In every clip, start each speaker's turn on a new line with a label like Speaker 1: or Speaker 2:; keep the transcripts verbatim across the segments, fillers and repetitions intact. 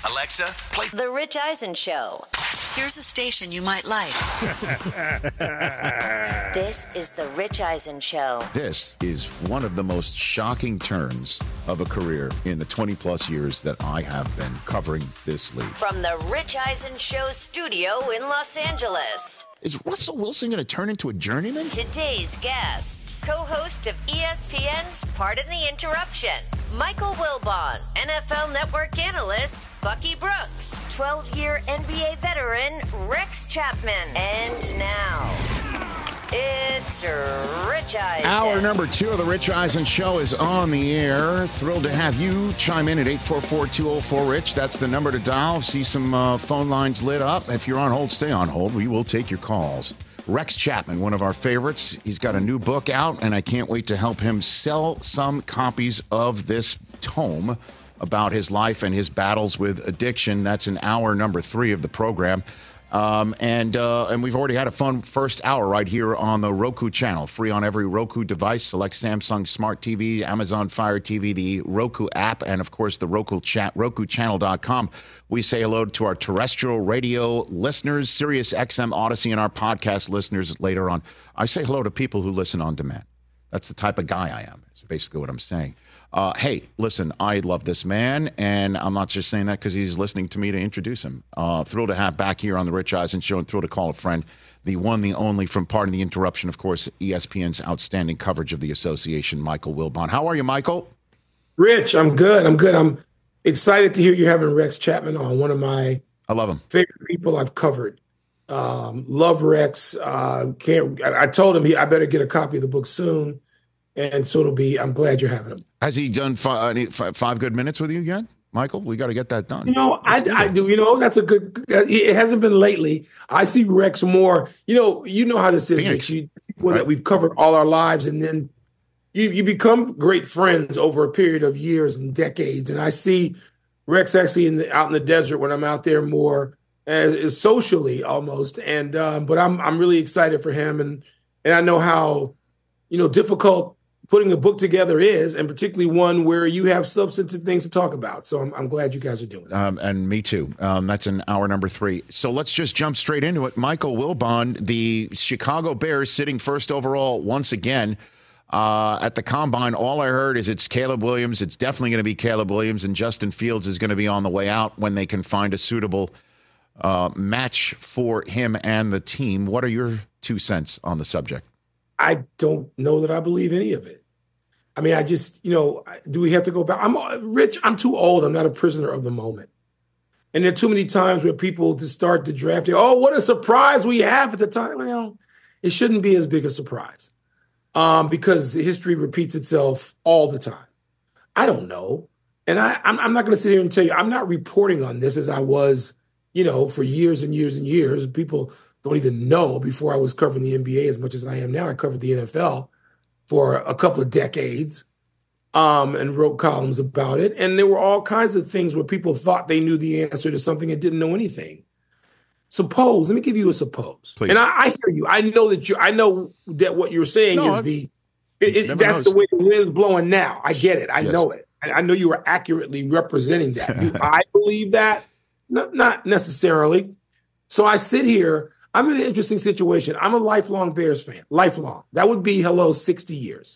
Speaker 1: Alexa, play
Speaker 2: The Rich Eisen Show.
Speaker 3: Here's a station you might like.
Speaker 2: This is The Rich Eisen Show.
Speaker 4: This is one of the most shocking turns of a career in the twenty-plus years that I have been covering this league.
Speaker 2: From The Rich Eisen Show studio in Los Angeles.
Speaker 4: Is Russell Wilson going to turn into a journeyman?
Speaker 2: Today's guests, co-host of E S P N's Pardon the Interruption, Michael Wilbon, N F L Network analyst, Bucky Brooks, twelve-year N B A veteran, Rex Chapman. And now, it's Rich Eisen.
Speaker 4: Hour number two of the Rich Eisen Show is on the air. Thrilled to have you chime in at eight four four, two oh four, RICH. That's the number to dial. See some uh, phone lines lit up. If you're on hold, stay on hold. We will take your calls. Rex Chapman, one of our favorites. He's got a new book out, and I can't wait to help him sell some copies of this tome about his life and his battles with addiction. That's in hour number three of the program. Um, and uh, and we've already had a fun first hour right here on the Roku channel, free on every Roku device. Select Samsung Smart T V, Amazon Fire T V, the Roku app, and, of course, the Roku chat, Roku Channel dot com. We say hello to our terrestrial radio listeners, Sirius X M Odyssey, and our podcast listeners later on. I say hello to people who listen on demand. That's the type of guy I am. That's basically what I'm saying. Uh, hey, listen, I love this man, and I'm not just saying that because he's listening to me to introduce him. Uh, thrilled to have back here on the Rich Eisen Show, and thrilled to call a friend, the one, the only, from Pardon the Interruption, of course, E S P N's outstanding coverage of the association, Michael Wilbon. How are you, Michael?
Speaker 5: Rich, I'm good. I'm good. I'm excited to hear you having Rex Chapman on, one of my
Speaker 4: I love him.
Speaker 5: favorite people I've covered. Um, love Rex. Uh, can't. I, I told him he, I better get a copy of the book soon. And so it'll be, I'm glad you're having him.
Speaker 4: Has he done five, any, five, five good minutes with you yet, Michael? We got to get that done.
Speaker 5: You know, I, I do. You know, that's a good, it hasn't been lately. I see Rex more, you know, you know how this is.
Speaker 4: Phoenix,
Speaker 5: you, people
Speaker 4: right?
Speaker 5: that we've covered all our lives, and then you, you become great friends over a period of years and decades. And I see Rex actually in the, out in the desert when I'm out there more as, socially almost. And, um, but I'm, I'm really excited for him. And, and I know how, you know, difficult putting a book together is, and particularly one where you have substantive things to talk about. So I'm, I'm glad you guys are doing it.
Speaker 4: Um, and me too. Um, that's in hour number three. So let's just jump straight into it. Michael Wilbon, the Chicago Bears sitting first overall once again uh, at the Combine. All I heard is it's Caleb Williams. It's definitely going to be Caleb Williams, and Justin Fields is going to be on the way out when they can find a suitable uh, match for him and the team. What are your two cents on the subject?
Speaker 5: I don't know that I believe any of it. I mean, I just, you know, do we have to go back? I'm Rich. I'm too old. I'm not a prisoner of the moment. And there are too many times where people just start to draft. Oh, what a surprise we have at the time. Well, it shouldn't be as big a surprise um, because history repeats itself all the time. I don't know. And I, I'm, I'm not going to sit here and tell you, I'm not reporting on this as I was, you know, for years and years and years. People don't even know before I was covering the N B A as much as I am now. I covered the N F L for a couple of decades um, and wrote columns about it. And there were all kinds of things where people thought they knew the answer to something and didn't know anything. Suppose, let me give you a suppose.
Speaker 4: Please.
Speaker 5: And I, I hear you. I know that you, I know that what you're saying
Speaker 4: no,
Speaker 5: is
Speaker 4: I,
Speaker 5: the, it, it, that's
Speaker 4: knows.
Speaker 5: the way the wind's blowing now. I get it. I
Speaker 4: yes.
Speaker 5: know it. I, I know you are accurately representing that. Do I believe that? No, not necessarily. So I sit here. I'm in an interesting situation. I'm a lifelong Bears fan, lifelong. That would be, hello, sixty years.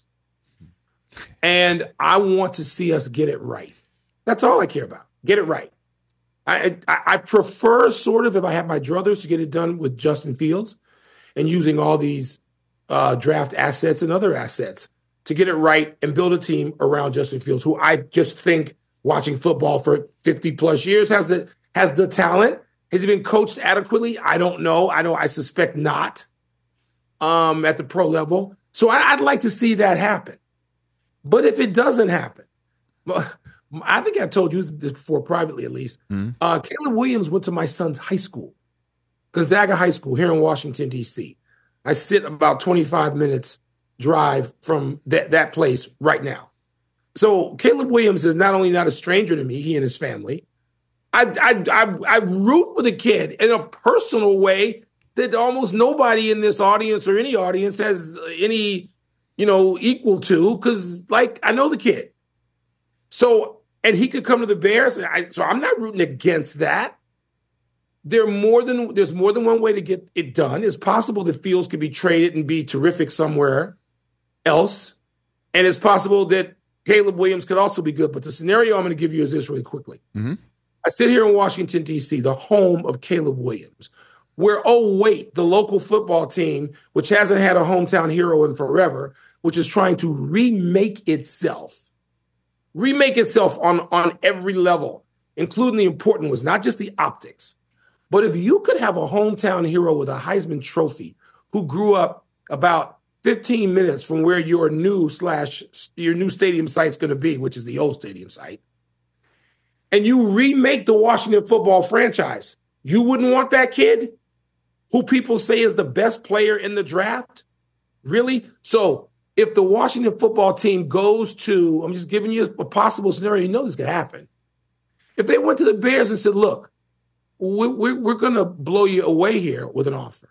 Speaker 5: And I want to see us get it right. That's all I care about. Get it right. I, I, I prefer sort of, if I have my druthers, to get it done with Justin Fields and using all these uh, draft assets and other assets to get it right and build a team around Justin Fields, who I just think, watching football for fifty plus years, has the, has the talent. Has he been coached adequately? I don't know. I know. I suspect not um, at the pro level. So I, I'd like to see that happen. But if it doesn't happen, well, I think I told you this before privately, at least. Mm-hmm. Uh, Caleb Williams went to my son's high school, Gonzaga High School here in Washington, D C. I sit about twenty-five minutes drive from that, that place right now. So Caleb Williams is not only not a stranger to me, he and his family. I, I, I, I root for the kid in a personal way that almost nobody in this audience or any audience has any, you know, equal to, because, like, I know the kid. So, and he could come to the Bears. I, so I'm not rooting against that. There more than there's more than one way to get it done. It's possible that Fields could be traded and be terrific somewhere else, and it's possible that Caleb Williams could also be good. But the scenario I'm going to give you is this really quickly.
Speaker 4: Mm-hmm.
Speaker 5: I sit here in Washington, D C, the home of Caleb Williams, where, oh, wait, the local football team, which hasn't had a hometown hero in forever, which is trying to remake itself, remake itself on, on every level, including the important ones, not just the optics. But if you could have a hometown hero with a Heisman Trophy who grew up about fifteen minutes from where your new slash your new stadium site's going to be, which is the old stadium site, and you remake the Washington football franchise, you wouldn't want that kid who people say is the best player in the draft? Really? So if the Washington football team goes to, I'm just giving you a possible scenario, you know this could happen. If they went to the Bears and said, look, we're, we're, we're going to blow you away here with an offer.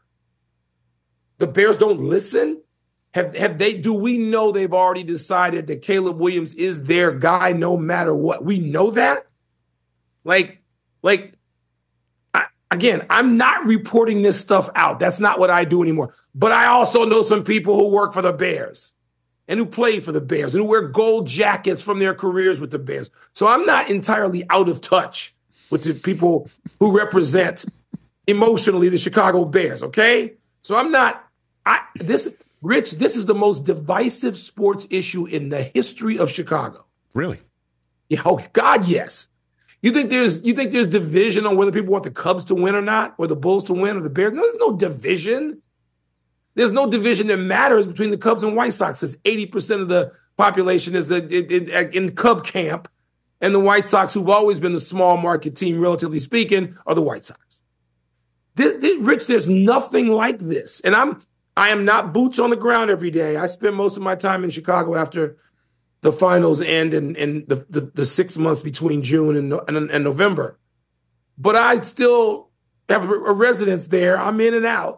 Speaker 5: The Bears don't listen? Have, have they, do we know they've already decided that Caleb Williams is their guy no matter what? We know that? Like, like, I, again, I'm not reporting this stuff out. That's not what I do anymore. But I also know some people who work for the Bears and who play for the Bears and who wear gold jackets from their careers with the Bears. So I'm not entirely out of touch with the people who represent emotionally the Chicago Bears, okay? So I'm not, I this, Rich, this is the most divisive sports issue in the history of Chicago.
Speaker 4: Really?
Speaker 5: Yeah, oh, God, yes. You think there's you think there's division on whether people want the Cubs to win or not, or the Bulls to win or the Bears? No, there's no division. There's no division that matters between the Cubs and White Sox, because eighty percent of the population is in, in, in Cub camp, and the White Sox, who've always been the small market team, relatively speaking, are the White Sox. This, this, Rich, there's nothing like this. And I'm I am not boots on the ground every day. I spend most of my time in Chicago after the finals end and, and the, the, the six months between June and, and, and November. But I still have a residence there. I'm in and out.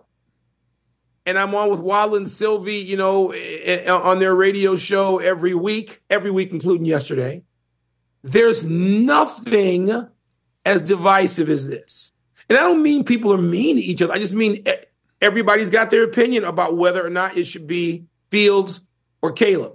Speaker 5: And I'm on with Wadlin Sylvie, you know, on their radio show every week, every week, including yesterday. There's nothing as divisive as this. And I don't mean people are mean to each other. I just mean everybody's got their opinion about whether or not it should be Fields or Caleb.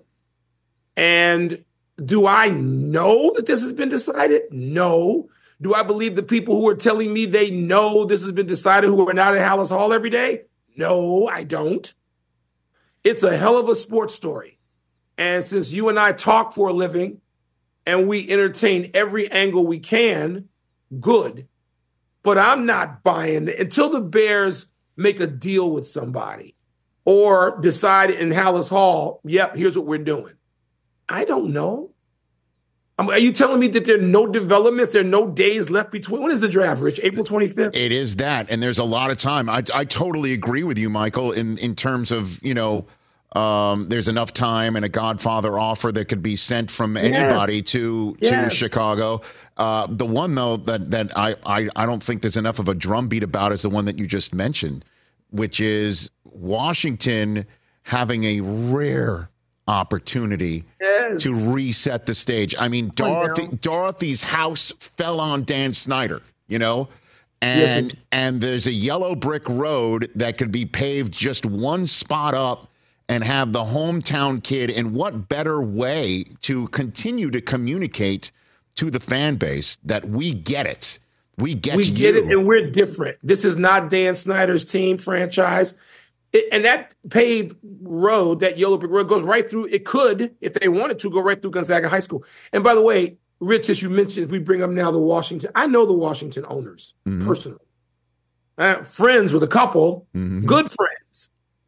Speaker 5: And do I know that this has been decided? No. Do I believe the people who are telling me they know this has been decided who are not at Hallis Hall every day? No, I don't. It's a hell of a sports story. And since you and I talk for a living and we entertain every angle we can, good. But I'm not buying it until the Bears make a deal with somebody or decide in Hallis Hall, yep, here's what we're doing. I don't know. Um, are you telling me that there are no developments, there are no days left between? When is the draft, Rich? April twenty-fifth?
Speaker 4: It is that, and there's a lot of time. I, I totally agree with you, Michael, in, in terms of, you know, um, there's enough time and a Godfather offer that could be sent from anybody yes. to to yes. Chicago. Uh, the one, though, that, that I, I, I don't think there's enough of a drumbeat about is the one that you just mentioned, which is Washington having a rare opportunity yes. to reset the stage. I mean, Dorothy, Dorothy's house fell on Dan Snyder, you know, and yes, and there's a yellow brick road that could be paved just one spot up and have the hometown kid. And what better way to continue to communicate to the fan base that we get it. We get
Speaker 5: we
Speaker 4: you.
Speaker 5: get it, and we're different. This is not Dan Snyder's team franchise. It, and that paved road, that yellow brick road, goes right through. It could, if they wanted to, go right through Gonzaga High School. And by the way, Rich, as you mentioned, if we bring up now the Washington, I know the Washington owners mm-hmm. personally. Uh, friends with a couple, mm-hmm. good friends.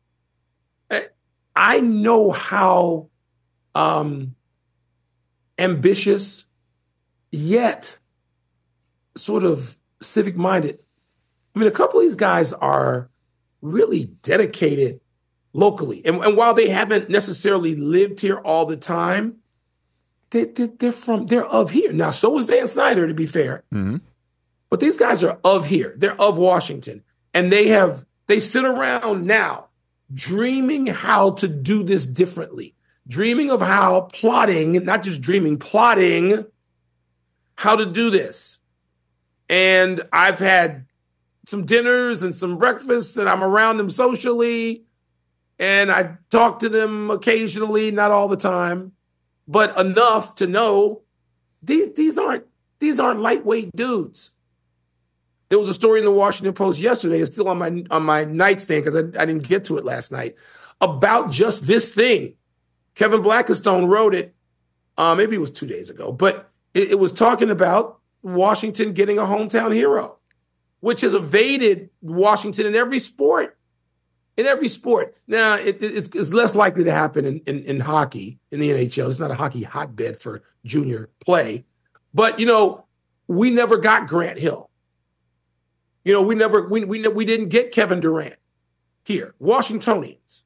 Speaker 5: I know how um, ambitious, yet sort of civic-minded. I mean, a couple of these guys are really dedicated locally. And, and while they haven't necessarily lived here all the time, they, they, they're from, they're of here. Now, so is Dan Snyder, to be fair. Mm-hmm. But these guys are of here. They're of Washington. And they have, they sit around now dreaming how to do this differently, dreaming of how plotting, not just dreaming, plotting how to do this. And I've had some dinners and some breakfasts, and I'm around them socially, and I talk to them occasionally, not all the time, but enough to know these these aren't these aren't lightweight dudes. There was a story in the Washington Post yesterday, it's still on my on my nightstand because I, I didn't get to it last night, about just this thing. Kevin Blackistone wrote it, uh, maybe it was two days ago, but it, it was talking about Washington getting a hometown hero, which has evaded Washington in every sport. In every sport. Now, it, it's, it's less likely to happen in, in, in hockey, in the N H L. It's not a hockey hotbed for junior play. But, you know, we never got Grant Hill. You know, we never, we we, we didn't get Kevin Durant here, Washingtonians.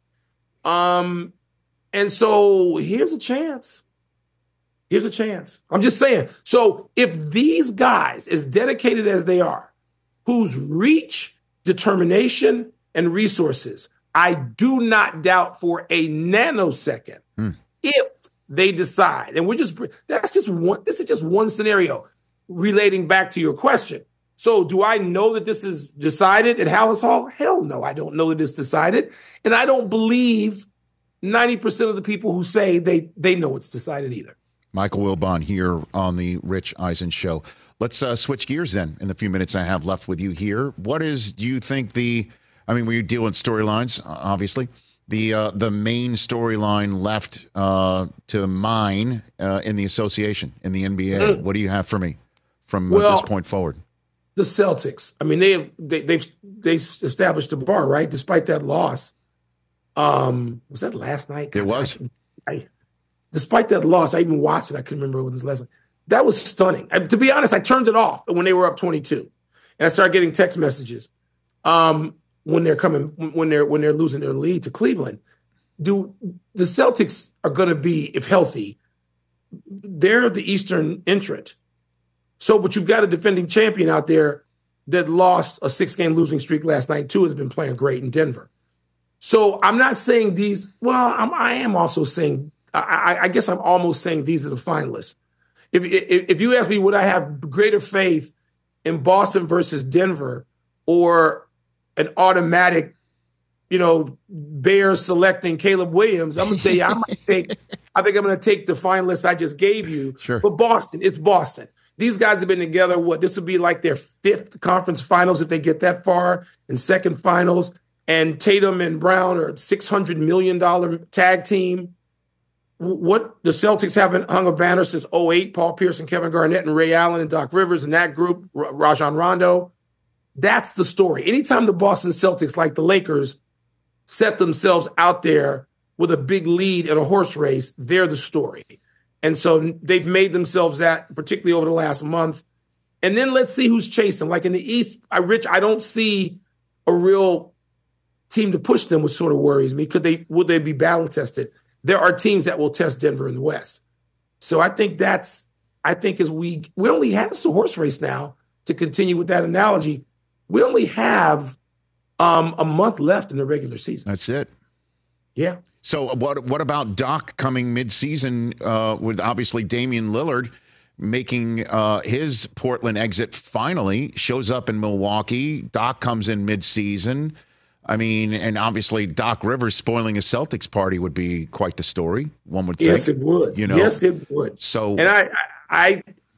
Speaker 5: Um, and so here's a chance. Here's a chance. I'm just saying. So if these guys, as dedicated as they are, whose reach, determination, and resources, I do not doubt for a nanosecond hmm. if they decide, and we're just, that's just one, this is just one scenario relating back to your question. So do I know that this is decided at Hallis Hall? Hell no, I don't know that it's decided. And I don't believe ninety percent of the people who say they, they know it's decided either.
Speaker 4: Michael Wilbon here on the Rich Eisen Show. Let's uh, switch gears then in the few minutes I have left with you here. What is, do you think the, I mean, we deal with storylines, obviously. The uh, the main storyline left uh, to mine uh, in the association, in the N B A. Mm. What do you have for me from well, uh, this point forward?
Speaker 5: The Celtics. I mean, they have, they, they've they've established a bar, right? Despite that loss. Um, was that last night? God,
Speaker 4: it was.
Speaker 5: I, I, despite that loss, I even watched it. I couldn't remember what this lesson. That was stunning. I, to be honest, I turned it off when they were up twenty-two, and I started getting text messages. Um, when they're coming, when they're when they're losing their lead to Cleveland. Do the Celtics are going to be, if healthy, they're the Eastern entrant. So, but you've got a defending champion out there that lost a six-game losing streak last night too, has been playing great in Denver. So I'm not saying these. Well, I'm, I am also saying. I, I guess I'm almost saying these are the finalists. If, if if you ask me, would I have greater faith in Boston versus Denver, or an automatic, you know, Bears selecting Caleb Williams, I'm going to tell you, I might take, I think I'm going to take the finalists I just gave you.
Speaker 4: Sure.
Speaker 5: But Boston, it's Boston. These guys have been together, what, this would be like their fifth conference finals if they get that far, and second finals. And Tatum and Brown are six hundred million dollars tag team. What, the Celtics haven't hung a banner since oh eight, Paul Pierce and Kevin Garnett and Ray Allen and Doc Rivers and that group, Rajon Rondo. That's the story. Anytime the Boston Celtics, like the Lakers, set themselves out there with a big lead in a horse race, they're the story. And so they've made themselves that, particularly over the last month. And then let's see who's chasing. Like in the East, I, Rich, I don't see a real team to push them, which sort of worries me. Could they, would they be battle tested? There are teams that will test Denver in the West. So I think that's, I think as we, we only have this a horse race now, to continue with that analogy. We only have um, a month left in the regular season.
Speaker 4: That's it.
Speaker 5: Yeah.
Speaker 4: So what what about Doc coming mid-season uh, with obviously Damian Lillard making uh, his Portland exit finally, shows up in Milwaukee. Doc comes in mid-season. I mean, and obviously Doc Rivers spoiling a Celtics party would be quite the story, one would think.
Speaker 5: Yes, it would.
Speaker 4: You know?
Speaker 5: Yes, it would.
Speaker 4: So,
Speaker 5: and I, I, I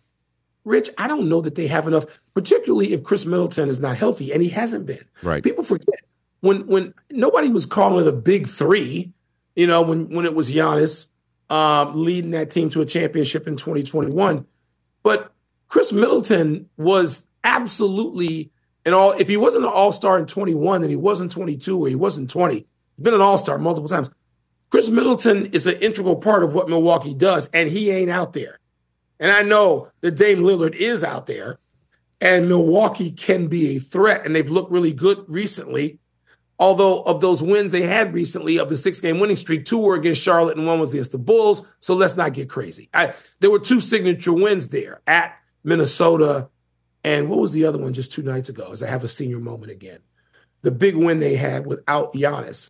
Speaker 5: Rich, I don't know that they have enough, particularly if Chris Middleton is not healthy, and he hasn't been.
Speaker 4: Right.
Speaker 5: People forget when when nobody was calling it a big three, you know, when when it was Giannis um, leading that team to a championship in twenty twenty-one. But Chris Middleton was absolutely an all. If he wasn't an all-star in twenty-one, then he wasn't twenty-two or he wasn't twenty. He's been an all-star multiple times. Chris Middleton is an integral part of what Milwaukee does, and he ain't out there. And I know that Dame Lillard is out there, and Milwaukee can be a threat, and they've looked really good recently. Although of those wins they had recently, of the six-game winning streak, two were against Charlotte and one was against the Bulls, so let's not get crazy. I, there were two signature wins there, at Minnesota, and what was the other one just two nights ago, as I have a senior moment again. The big win they had without Giannis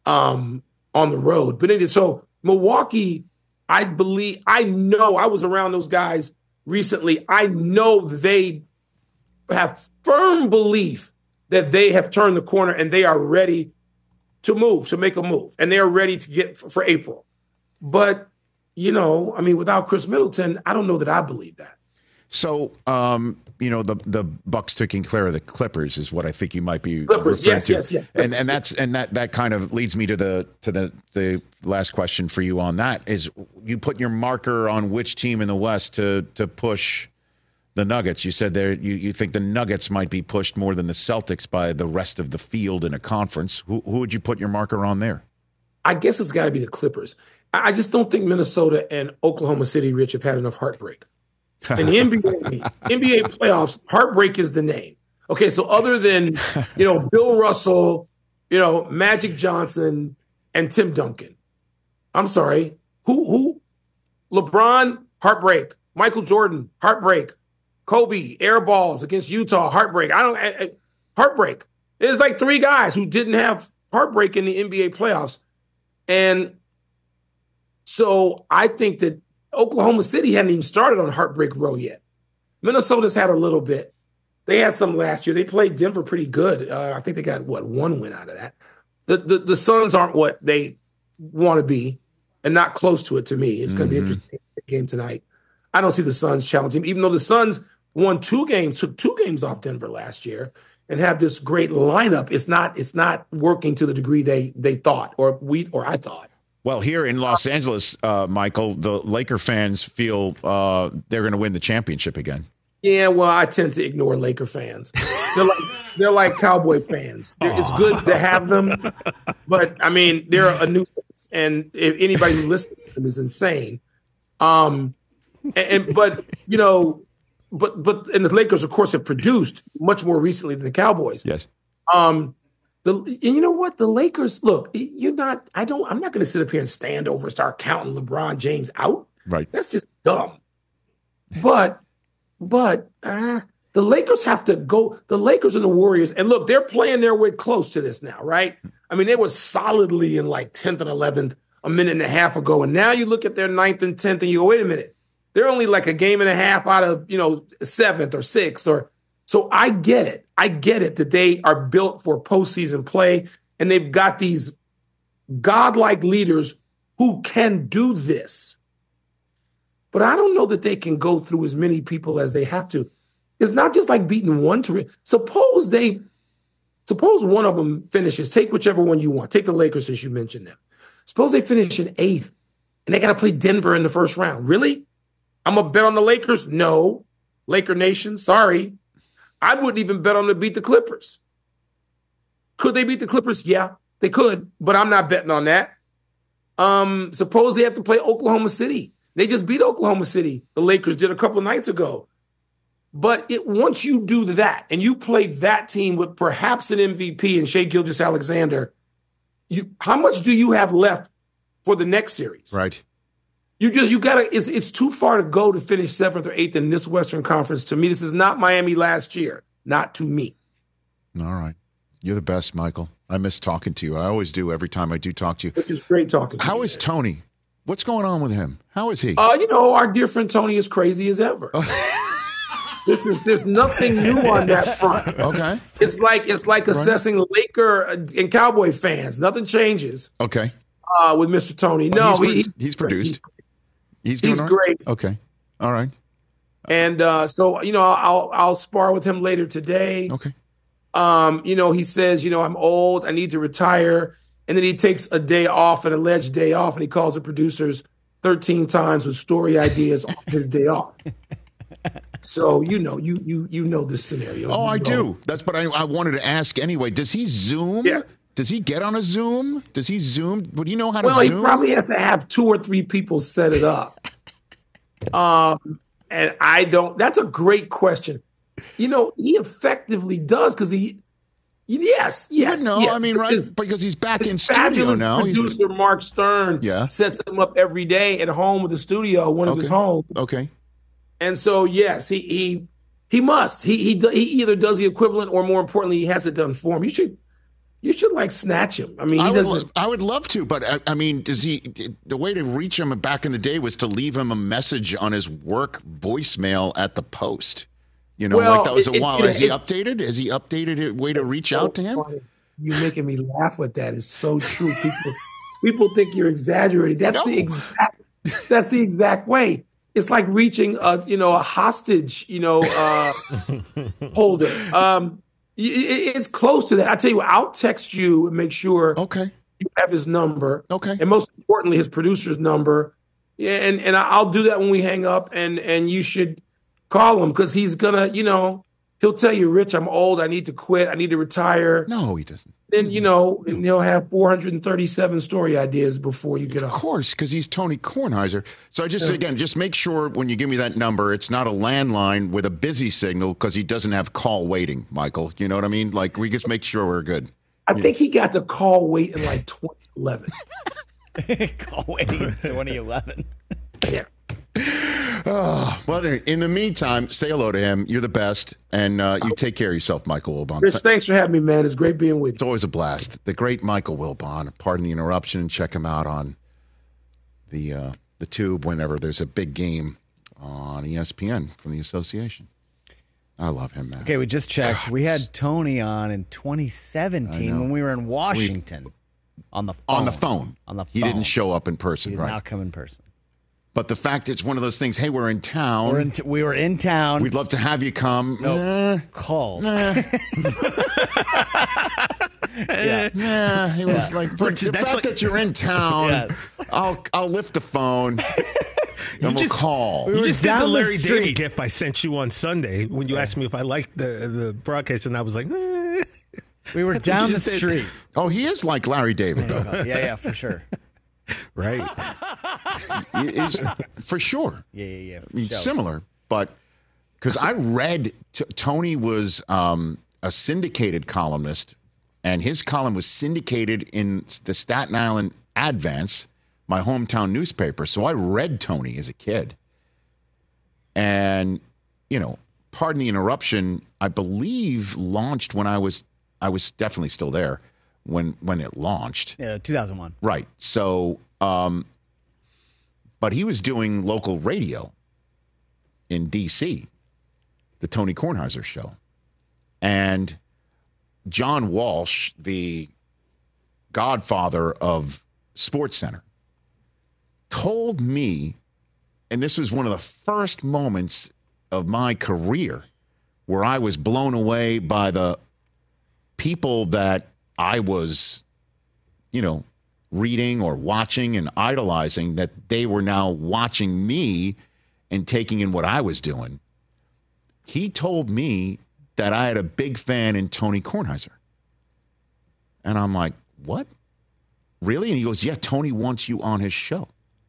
Speaker 5: um, on the road. But anyway, so Milwaukee, I believe, I know I was around those guys recently, I know they have firm belief that they have turned the corner and they are ready to move, to make a move, and they are ready to get for, for April. But, you know, I mean, without Chris Middleton, I don't know that I believe that.
Speaker 4: So, um, you know, the the Bucks taking care of the Clippers is what I think you might be
Speaker 5: Clippers,
Speaker 4: referring
Speaker 5: yes,
Speaker 4: to.
Speaker 5: yes, yes.
Speaker 4: And and that's and that that kind of leads me to the to the the last question for you on that is you put your marker on which team in the West to to push the Nuggets. You said there you, you think the Nuggets might be pushed more than the Celtics by the rest of the field in a conference. Who who would you put your marker on there?
Speaker 5: I guess it's got to be the Clippers. I, I just don't think Minnesota and Oklahoma City, Rich, have had enough heartbreak. In the N B A, N B A playoffs, heartbreak is the name. Okay, so other than, you know, Bill Russell, you know, Magic Johnson, and Tim Duncan, I'm sorry, who, who? LeBron, heartbreak. Michael Jordan, heartbreak. Kobe, air balls against Utah, heartbreak. I don't, I, I, heartbreak. There's like three guys who didn't have heartbreak in the N B A playoffs. And so I think that Oklahoma City hadn't even started on heartbreak row yet. Minnesota's had a little bit. They had some last year. They played Denver pretty good. Uh, I think they got, what, one win out of that. The the, the Suns aren't what they want to be and not close to it to me. It's going to mm-hmm. be an interesting game tonight. I don't see the Suns challenging, even though the Suns won two games, took two games off Denver last year and have this great lineup. It's not it's not working to the degree they they thought or we or I thought.
Speaker 4: Well, here in Los Angeles, uh, Michael, the Laker fans feel uh, they're going to win the championship again.
Speaker 5: Yeah, well, I tend to ignore Laker fans. They're like they're like Cowboy fans. They're, it's good to have them, but I mean, they're a nuisance, and if anybody who listens to them is insane. Um, and, and but you know, but but and the Lakers, of course, have produced much more recently than the Cowboys.
Speaker 4: Yes.
Speaker 5: Um. The, and you know what? The Lakers, look, you're not, I don't, I'm not going to sit up here and stand over and start counting LeBron James out.
Speaker 4: Right.
Speaker 5: That's just dumb. But, but uh, the Lakers have to go, the Lakers and the Warriors, and look, they're playing their way close to this now, right? I mean, they were solidly in like tenth and eleventh a minute and a half ago. And now you look at their ninth and tenth and you go, wait a minute, they're only like a game and a half out of, you know, seventh or sixth or, so I get it. I get it that they are built for postseason play, and they've got these godlike leaders who can do this. But I don't know that they can go through as many people as they have to. It's not just like beating one to suppose they suppose one of them finishes. Take whichever one you want. Take the Lakers since you mentioned them. Suppose they finish in eighth, and they got to play Denver in the first round. Really? I'm gonna bet on the Lakers? No, Laker Nation. Sorry. I wouldn't even bet on them to beat the Clippers. Could they beat the Clippers? Yeah, they could, but I'm not betting on that. Um, suppose they have to play Oklahoma City. They just beat Oklahoma City. The Lakers did a couple of nights ago. But it, once you do that and you play that team with perhaps an M V P and Shai Gilgeous-Alexander, you how much do you have left for the next series?
Speaker 4: Right.
Speaker 5: You just you gotta. It's it's too far to go to finish seventh or eighth in this Western Conference. To me, this is not Miami last year. Not to me.
Speaker 4: All right, you're the best, Michael. I miss talking to you. I always do every time I do talk to you.
Speaker 5: Which is great talking to
Speaker 4: How
Speaker 5: you.
Speaker 4: How is Tony? What's going on with him? How is he?
Speaker 5: Uh, you know, our dear friend Tony is crazy as ever. This is, there's nothing new on that front.
Speaker 4: Okay.
Speaker 5: It's like it's like assessing right. Laker and Cowboy fans. Nothing changes.
Speaker 4: Okay.
Speaker 5: Uh, with Mister Tony.
Speaker 4: Oh,
Speaker 5: no,
Speaker 4: he's,
Speaker 5: he,
Speaker 4: pro- he's produced. He's,
Speaker 5: he's
Speaker 4: doing
Speaker 5: great.
Speaker 4: Right? Okay. All right.
Speaker 5: And uh, so, you know, I'll I'll spar with him later today.
Speaker 4: Okay.
Speaker 5: Um, you know, he says, you know, I'm old. I need to retire. And then he takes a day off, an alleged day off, and he calls the producers thirteen times with story ideas on his day off. So, you know, you you you know this scenario.
Speaker 4: Oh,
Speaker 5: you
Speaker 4: I
Speaker 5: know.
Speaker 4: do. That's what I, I wanted to ask anyway. Does he Zoom?
Speaker 5: Yeah.
Speaker 4: Does he get on a Zoom? Does he Zoom? Would you know how to
Speaker 5: well,
Speaker 4: Zoom?
Speaker 5: Well, he probably has to have two or three people set it up. um, and I don't. That's a great question. You know, he effectively does because he. Yes, yes.
Speaker 4: No,
Speaker 5: yes.
Speaker 4: I mean, right?
Speaker 5: His,
Speaker 4: because he's back
Speaker 5: his
Speaker 4: in studio now.
Speaker 5: Producer
Speaker 4: he's...
Speaker 5: Mark Stern
Speaker 4: yeah.
Speaker 5: sets him up every day at home with the studio, one
Speaker 4: okay.
Speaker 5: of his homes.
Speaker 4: Okay.
Speaker 5: And so, yes, he he he must. He he he either does the equivalent, or more importantly, he has it done for him. You should you should like snatch him. I mean, he
Speaker 4: I would,
Speaker 5: doesn't.
Speaker 4: lo- I would love to, but I, I mean, does he? The way to reach him back in the day was to leave him a message on his work voicemail at the Post. You know,
Speaker 5: Well,
Speaker 4: like that was a
Speaker 5: it-
Speaker 4: while.
Speaker 5: it-
Speaker 4: Has he
Speaker 5: it-
Speaker 4: updated? Has he updated a way to
Speaker 5: It's
Speaker 4: reach
Speaker 5: so
Speaker 4: out to him?
Speaker 5: funny. You're making me laugh with that. It's so true. People, people think you're exaggerating. That's
Speaker 4: No.
Speaker 5: the exact. That's the exact way. It's like reaching a, you know, a hostage, you know, uh, holder. Um, y- y- it's close to that. I tell you what, I'll text you and make sure
Speaker 4: Okay.
Speaker 5: you have his number.
Speaker 4: Okay.
Speaker 5: And most importantly, his producer's number. Yeah, and and I'll do that when we hang up. And and you should call him because he's gonna, you know, he'll tell you, Rich, I'm old. I need to quit. I need to retire.
Speaker 4: No, he doesn't.
Speaker 5: Then you know, and he'll have four hundred thirty-seven story ideas before you get
Speaker 4: Of
Speaker 5: off.
Speaker 4: course, because he's Tony Kornheiser. So I just, again, just make sure when you give me that number, it's not a landline with a busy signal because he doesn't have call waiting, Michael. You know what I mean? Like, we just make sure we're good.
Speaker 5: I think he got the call wait in like twenty eleven.
Speaker 1: Call waiting twenty eleven.
Speaker 5: Yeah.
Speaker 4: Oh, well, in the meantime, say hello to him. You're the best. And uh, you take care of yourself, Michael Wilbon.
Speaker 5: Rich, thanks for having me, man. It's great being with
Speaker 4: It's
Speaker 5: you.
Speaker 4: always a blast. The great Michael Wilbon. Pardon the interruption. Check him out on the uh, the tube whenever there's a big game on E S P N from the association. I love him, man.
Speaker 1: Okay, we just checked. We had Tony on in twenty seventeen when we were in Washington on the phone.
Speaker 4: On the phone.
Speaker 1: On the
Speaker 4: He
Speaker 1: phone.
Speaker 4: didn't show up in person,
Speaker 1: He did
Speaker 4: right?
Speaker 1: not come in person.
Speaker 4: But the fact it's one of those things, hey, we're in town.
Speaker 1: We're in t- we were in town.
Speaker 4: We'd love to have you come.
Speaker 1: No.
Speaker 4: Eh,
Speaker 1: Called.
Speaker 4: eh,
Speaker 1: Yeah.
Speaker 4: yeah, he was
Speaker 1: Yeah.
Speaker 4: like, but
Speaker 6: Richard,
Speaker 4: the
Speaker 6: that's
Speaker 4: fact
Speaker 6: like-
Speaker 4: that you're in town,
Speaker 1: Yes.
Speaker 4: I'll I'll lift the phone and we'll
Speaker 6: just-
Speaker 4: call.
Speaker 1: We
Speaker 6: You
Speaker 1: were
Speaker 6: just did
Speaker 1: down
Speaker 6: the
Speaker 1: the
Speaker 6: Larry David
Speaker 1: street.
Speaker 6: gift I sent you on Sunday when you asked me if I liked the the broadcast, and I was like, eh.
Speaker 1: We were
Speaker 6: That's what
Speaker 1: down
Speaker 6: you
Speaker 1: the
Speaker 6: just did.
Speaker 1: street.
Speaker 4: Oh, he is like Larry David, though.
Speaker 1: Yeah, yeah, for sure.
Speaker 6: right.
Speaker 4: He is- for sure.
Speaker 1: Yeah, yeah, yeah. for
Speaker 4: I mean,
Speaker 1: sure.
Speaker 4: similar, but because I read t- Tony was um, a syndicated columnist, and his column was syndicated in the Staten Island Advance, my hometown newspaper. So I read Tony as a kid, and you know, pardon the interruption. I believe launched when I was I was definitely still there when when it launched.
Speaker 1: Yeah, two thousand one.
Speaker 4: Right. So, um, but he was doing local radio in D C, the Tony Kornheiser show. And John Walsh, the godfather of SportsCenter, told me, and this was one of the first moments of my career where I was blown away by the people that I was, you know, reading or watching and idolizing, that they were now watching me and taking in what I was doing. He told me that I had a big fan in Tony Kornheiser. And I'm like, what? Really? And he goes, yeah, Tony wants you on his show.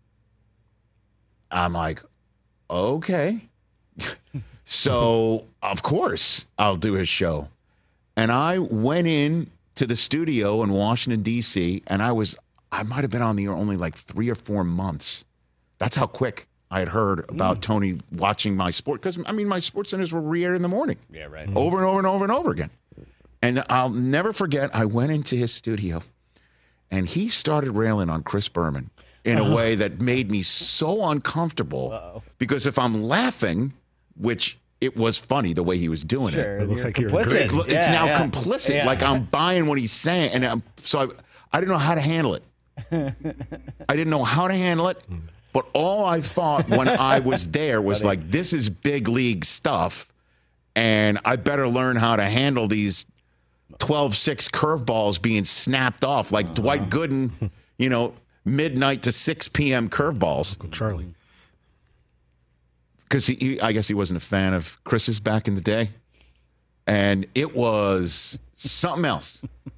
Speaker 4: I'm like, okay. So, of course, I'll do his show. And I went in to the studio in Washington, D C, and I was, I might have been on the air only like three or four months. That's how quick I had heard about mm. Tony watching my sport. Because, I mean, my sports centers were re-aired in the morning.
Speaker 1: Yeah, right.
Speaker 4: Over and over and over and over again. And I'll never forget, I went into his studio, and he started railing on Chris Berman in a way that made me so uncomfortable. Uh-oh. Because if I'm laughing, which it was funny the way he was doing
Speaker 1: sure,
Speaker 4: it.
Speaker 6: It looks like
Speaker 1: complicit.
Speaker 6: you're
Speaker 4: It's, it's
Speaker 1: yeah,
Speaker 4: now
Speaker 1: yeah.
Speaker 4: complicit.
Speaker 1: Yeah.
Speaker 4: Like I'm buying what he's saying. And I'm, so I, I didn't know how to handle it. I didn't know how to handle it. But all I thought when I was there was like, this is big league stuff. And I better learn how to handle these twelve six curveballs being snapped off like uh-huh. Dwight Gooden, you know, midnight to six p.m. curveballs.
Speaker 6: Uncle Charlie.
Speaker 4: Because he, he, I guess he wasn't a fan of Chris's back in the day. And it was something else.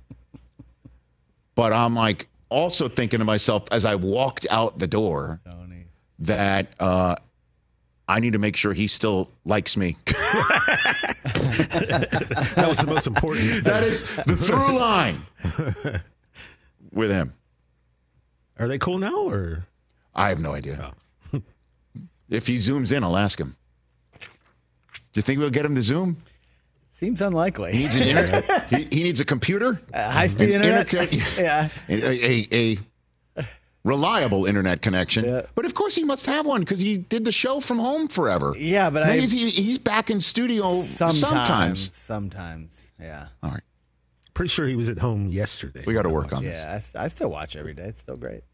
Speaker 4: But I'm like also thinking to myself as I walked out the door
Speaker 1: Tony.
Speaker 4: that uh, I need to make sure he still likes me.
Speaker 6: That was the most important.
Speaker 4: That is the through line with him.
Speaker 6: Are they cool now, or?
Speaker 4: I have no idea.
Speaker 6: Oh.
Speaker 4: If he zooms in, I'll ask him. Do you think we'll get him to zoom?
Speaker 1: Seems unlikely.
Speaker 4: He needs an internet. he, he needs a computer,
Speaker 1: uh, high-speed internet.
Speaker 4: internet
Speaker 1: yeah,
Speaker 4: a, a, a reliable internet connection.
Speaker 1: Yeah.
Speaker 4: But of course, he must have one because he did the show from home forever.
Speaker 1: Yeah, but
Speaker 4: then
Speaker 1: I,
Speaker 4: he's, he's back in studio
Speaker 1: sometimes.
Speaker 4: sometimes.
Speaker 1: Sometimes, yeah.
Speaker 4: All right.
Speaker 6: Pretty sure he was at home yesterday.
Speaker 4: We got to work on
Speaker 1: yeah,
Speaker 4: this.
Speaker 1: Yeah, I, I still watch every day. It's still great.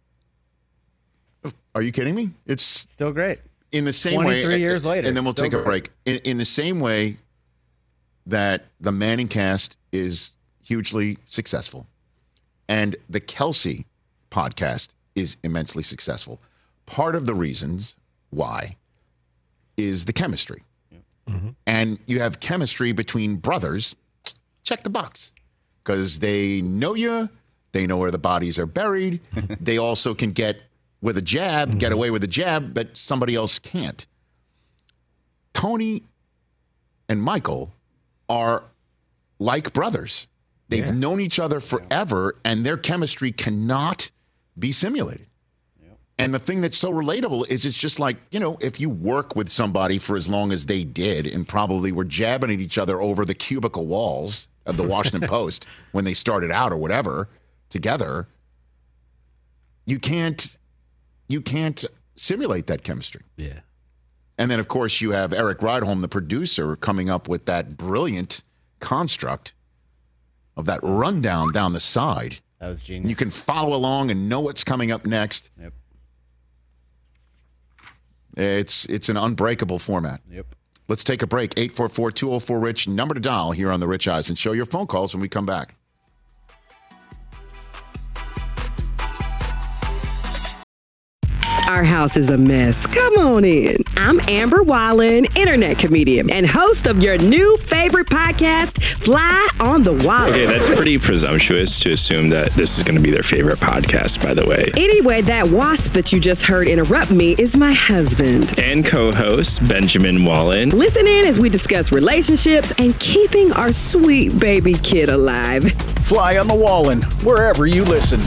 Speaker 4: Are you kidding me? It's
Speaker 1: still great.
Speaker 4: In the same way.
Speaker 1: twenty-three years later.
Speaker 4: And then we'll take
Speaker 1: great.
Speaker 4: a break. In, in the same way that the Manning cast is hugely successful and the Kelsey podcast is immensely successful. Part of the reasons why is the chemistry. Mm-hmm. And you have chemistry between brothers. Check the box. Because they know you. They know where the bodies are buried. They also can get with a jab, mm-hmm. get away with a jab that somebody else can't. Tony and Michael are like brothers. They've yeah. known each other forever, and their chemistry cannot be simulated. Yeah. And the thing that's so relatable is it's just like, you know, if you work with somebody for as long as they did and probably were jabbing at each other over the cubicle walls of the Washington Post when they started out or whatever together, you can't you can't simulate that chemistry.
Speaker 6: Yeah.
Speaker 4: And then, of course, you have Eric Rydholm, the producer, coming up with that brilliant construct of that rundown down the side.
Speaker 1: That was genius.
Speaker 4: You can follow along and know what's coming up next.
Speaker 1: Yep.
Speaker 4: It's it's an unbreakable format.
Speaker 1: Yep.
Speaker 4: Let's take a break. eight four four, two oh four, RICH, number to dial here on The Rich Eisen Show. Your phone calls when we come back.
Speaker 7: Our house is a mess. Come on in. I'm Amber Wallen, internet comedian and host of your new favorite podcast, Fly on the Wall.
Speaker 8: Okay, that's pretty presumptuous to assume that this is going to be their favorite podcast, by the way.
Speaker 7: Anyway, that wasp that you just heard interrupt me is my husband.
Speaker 8: And co-host, Benjamin Wallen.
Speaker 7: Listen in as we discuss relationships and keeping our sweet baby kid alive.
Speaker 9: Fly on the Wallen, wherever you listen.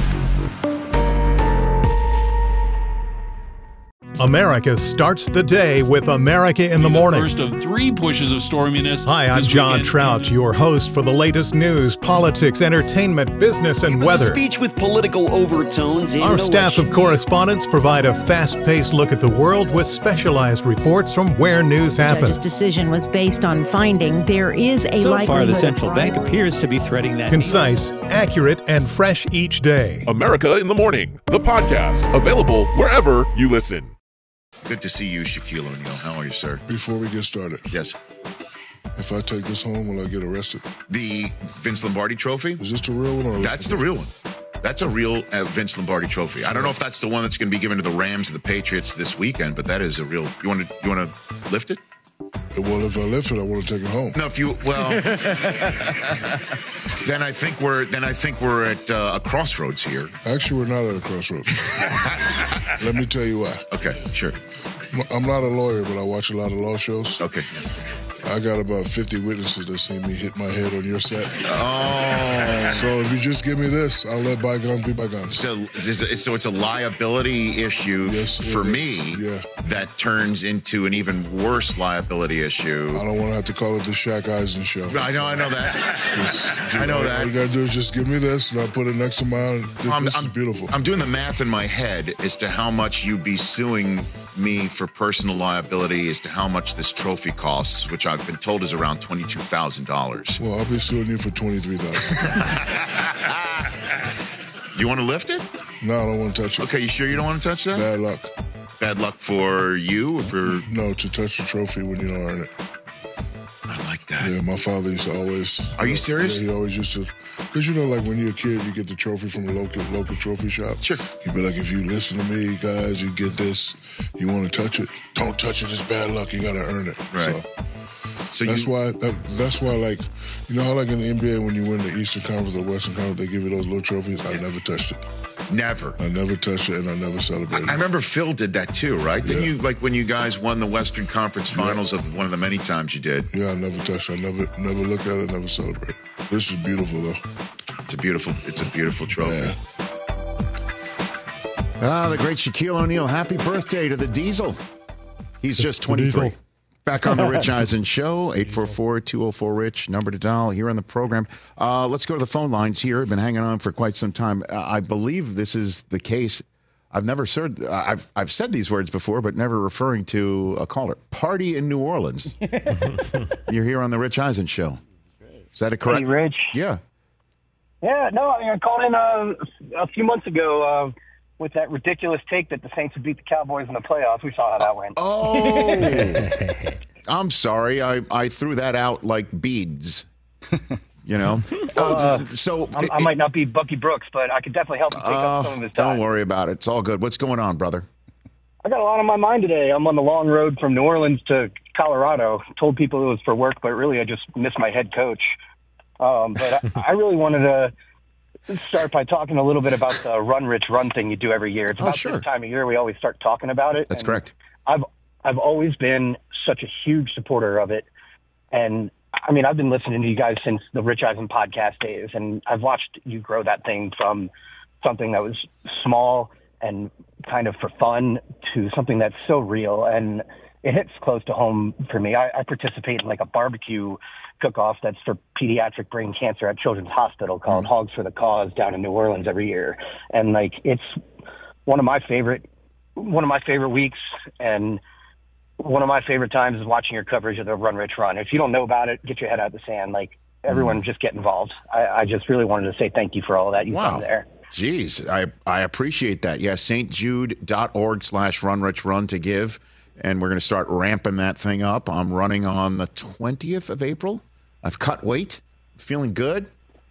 Speaker 10: America starts the day with America in the Morning.
Speaker 11: The first of three pushes of storminess.
Speaker 10: Hi, I'm John
Speaker 11: weekend.
Speaker 10: Trout, your host for the latest news, politics, entertainment, business, and
Speaker 9: it was
Speaker 10: weather.
Speaker 9: A speech with political overtones.
Speaker 10: Our staff of correspondents provide a fast-paced look at the world with specialized reports from where news happens.
Speaker 12: The judge's decision was based on finding there is a
Speaker 13: so
Speaker 12: likelihood.
Speaker 13: So far, the central bank appears to be threading that.
Speaker 10: Concise, accurate, and fresh each day.
Speaker 14: America in the Morning, the podcast, available wherever you listen.
Speaker 4: Good to see you, Shaquille O'Neal. How are you, sir?
Speaker 15: Before we get started.
Speaker 4: Yes.
Speaker 15: If I take this home, will I get arrested?
Speaker 4: The Vince Lombardi trophy?
Speaker 15: Is this the real one? Or
Speaker 4: that's the real one. That's a real uh, Vince Lombardi trophy. I don't know if that's the one that's going to be given to the Rams and the Patriots this weekend, but that is a real. You want to you want to lift it?
Speaker 15: Well, if I lift it, I want to take it home.
Speaker 4: No, if you well, then I think we're then I think we're at uh, a crossroads here.
Speaker 15: Actually, we're not at a crossroads. Let me tell you why.
Speaker 4: Okay, sure.
Speaker 15: I'm not a lawyer, but I watch a lot of law shows.
Speaker 4: Okay.
Speaker 15: I got about fifty witnesses that seen me hit my head on your set.
Speaker 4: Oh.
Speaker 15: So if you just give me this, I'll let bygones be bygones.
Speaker 4: So, so it's a liability issue
Speaker 15: yes,
Speaker 4: for me
Speaker 15: yeah.
Speaker 4: that turns into an even worse liability issue.
Speaker 15: I don't want to have to call it the Shaq Eisen Show.
Speaker 4: I know, I know that.
Speaker 15: Just,
Speaker 4: I know
Speaker 15: all,
Speaker 4: that.
Speaker 15: All you got to do is just give me this, and I'll put it next to mine. This,
Speaker 4: I'm,
Speaker 15: this
Speaker 4: I'm,
Speaker 15: is beautiful.
Speaker 4: I'm doing the math in my head as to how much you'd be suing me for personal liability as to how much this trophy costs, which I've been told is around twenty-two thousand dollars.
Speaker 15: Well, I'll be suing you for twenty-three thousand dollars.
Speaker 4: You want to lift it?
Speaker 15: No, I don't want to touch it.
Speaker 4: Okay, you sure you don't want to touch that?
Speaker 15: Bad luck.
Speaker 4: Bad luck for you or for...
Speaker 15: No, to touch the trophy when you don't earn it.
Speaker 4: I like that.
Speaker 15: Yeah, my father used to always...
Speaker 4: Are you serious?
Speaker 15: Yeah, he always used to... Because, you know, like when you're a kid, you get the trophy from a local local trophy shop.
Speaker 4: Sure.
Speaker 15: He'd be like, if you listen to me, guys, you get this. You want to touch it? Don't touch it. It's bad luck. You got to earn it.
Speaker 4: Right.
Speaker 15: So,
Speaker 4: so
Speaker 15: that's
Speaker 4: you...
Speaker 15: why, that, that's why, like, you know how, like, in the N B A, when you win the Eastern Conference or Western Conference, they give you those little trophies? I never touched it.
Speaker 4: Never.
Speaker 15: I never touched it, and I never celebrated
Speaker 4: I, I remember Phil did that too, right?
Speaker 15: Yeah.
Speaker 4: Didn't you, like, when you guys won the Western Conference Finals yeah. of one of the many times you did?
Speaker 15: Yeah, I never touched it. I never, never looked at it, never celebrated. This is beautiful, though.
Speaker 4: It's a beautiful, it's a beautiful trophy.
Speaker 15: Yeah.
Speaker 4: Ah, the great Shaquille O'Neal. Happy birthday to the Diesel. He's just twenty-three. Back on the Rich Eisen Show, eight four four, two oh four, RICH, number to dial here on the program. Uh, let's go to the phone lines here. I've been hanging on for quite some time. Uh, I believe this is the case. I've never said, uh, I've, I've said these words before, but never referring to a caller. Party in New Orleans. You're here on the Rich Eisen Show. Is that a correct?
Speaker 16: Hey, Rich.
Speaker 4: Yeah.
Speaker 16: Yeah, no, I, mean, I called in uh, a few months ago uh, with that ridiculous take that the Saints would beat the Cowboys in the playoffs. We saw how that went.
Speaker 4: Oh, I'm sorry. I, I threw that out like beads, you know.
Speaker 16: Well, uh,
Speaker 4: so
Speaker 16: I'm, I might not be Bucky Brooks, but I could definitely help you take
Speaker 4: uh,
Speaker 16: up some of his time.
Speaker 4: Don't worry about it. It's all good. What's going on, brother?
Speaker 16: I got a lot on my mind today. I'm on the long road from New Orleans to Colorado. Told people it was for work, but really I just missed my head coach. Um, but I, I really wanted to start by talking a little bit about the Run Rich Run thing you do every year. It's
Speaker 4: Oh,
Speaker 16: about
Speaker 4: sure.
Speaker 16: this time of year we always start talking about it.
Speaker 4: That's
Speaker 16: and
Speaker 4: correct.
Speaker 16: I've I've always been such a huge supporter of it. And I mean, I've been listening to you guys since the Rich Eisen podcast days, and I've watched you grow that thing from something that was small and kind of for fun to something that's so real. And it hits close to home for me. I, I participate in like a barbecue cook-off that's for pediatric brain cancer at Children's Hospital called
Speaker 4: Mm-hmm.
Speaker 16: Hogs for the Cause down in New Orleans every year. And like, it's one of my favorite, one of my favorite weeks. And one of my favorite times is watching your coverage of the Run Rich Run. If you don't know about it, get your head out of the sand. Like, everyone
Speaker 4: Mm-hmm.
Speaker 16: just get involved. I, I just really wanted to say thank you for all that you've
Speaker 4: Wow.
Speaker 16: done there.
Speaker 4: Jeez, I, I appreciate that. Yeah, stjude.org slash run rich run to give. And we're going to start ramping that thing up. I'm running on the twentieth of April. I've cut weight. Feeling good.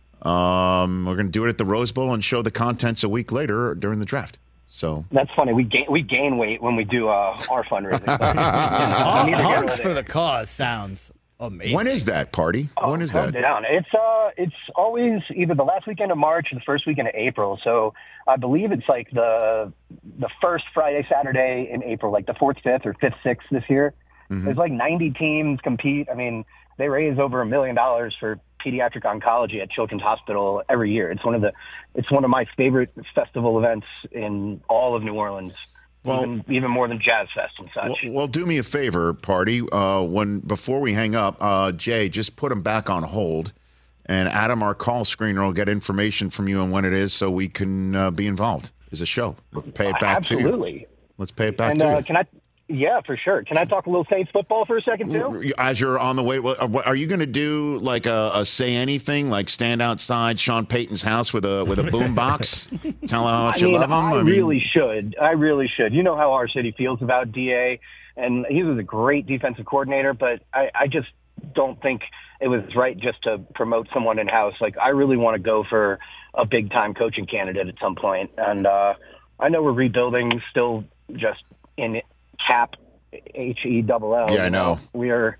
Speaker 4: Um, we're going to do it at the Rose Bowl and show the contents a week later during the draft. So
Speaker 16: That's funny. We gain we gain weight when we do uh, our fundraising. But, yeah, neither here nor
Speaker 1: Hogs
Speaker 16: there.
Speaker 1: for the Cause sounds amazing.
Speaker 4: when is that party?
Speaker 16: Oh,
Speaker 4: when is
Speaker 16: calm
Speaker 4: that?
Speaker 16: down. It's uh, it's always either the last weekend of March or the first weekend of April. So I believe it's like the the first Friday, Saturday in April, like the fourth, fifth, or fifth, sixth this year.
Speaker 4: Mhm.
Speaker 16: There's like ninety teams compete. I mean, they raise over a million dollars for pediatric oncology at Children's Hospital every year. It's one of the it's one of my favorite festival events in all of New Orleans.
Speaker 4: Well-
Speaker 16: even, even more than Jazz Fest and such.
Speaker 4: Well, well, do me a favor, party. Uh, when before we hang up, uh, Jay, just put them back on hold, and Adam, our call screener, will get information from you on when it is, so we can uh, be involved as a show. We'll pay it back to you.
Speaker 16: Absolutely.
Speaker 4: Let's pay it back
Speaker 16: And
Speaker 4: to
Speaker 16: uh,
Speaker 4: you.
Speaker 16: can I? Yeah, for sure. Can I talk a little Saints football for a second too?
Speaker 4: As you're on the way, what- are you going to do like a, a say anything, like stand outside Sean Payton's house with a with a boom box, tell him how much
Speaker 16: I
Speaker 4: you
Speaker 16: mean,
Speaker 4: love him?
Speaker 16: I, really should. I really should. You know how our city feels about D A, and he was a great defensive coordinator, but I, I just don't think it was right just to promote someone in house. Like, I really want to go for a big time coaching candidate at some point, and uh, I know we're rebuilding, still just in cap H E double L.
Speaker 4: Yeah, I know.
Speaker 16: We are.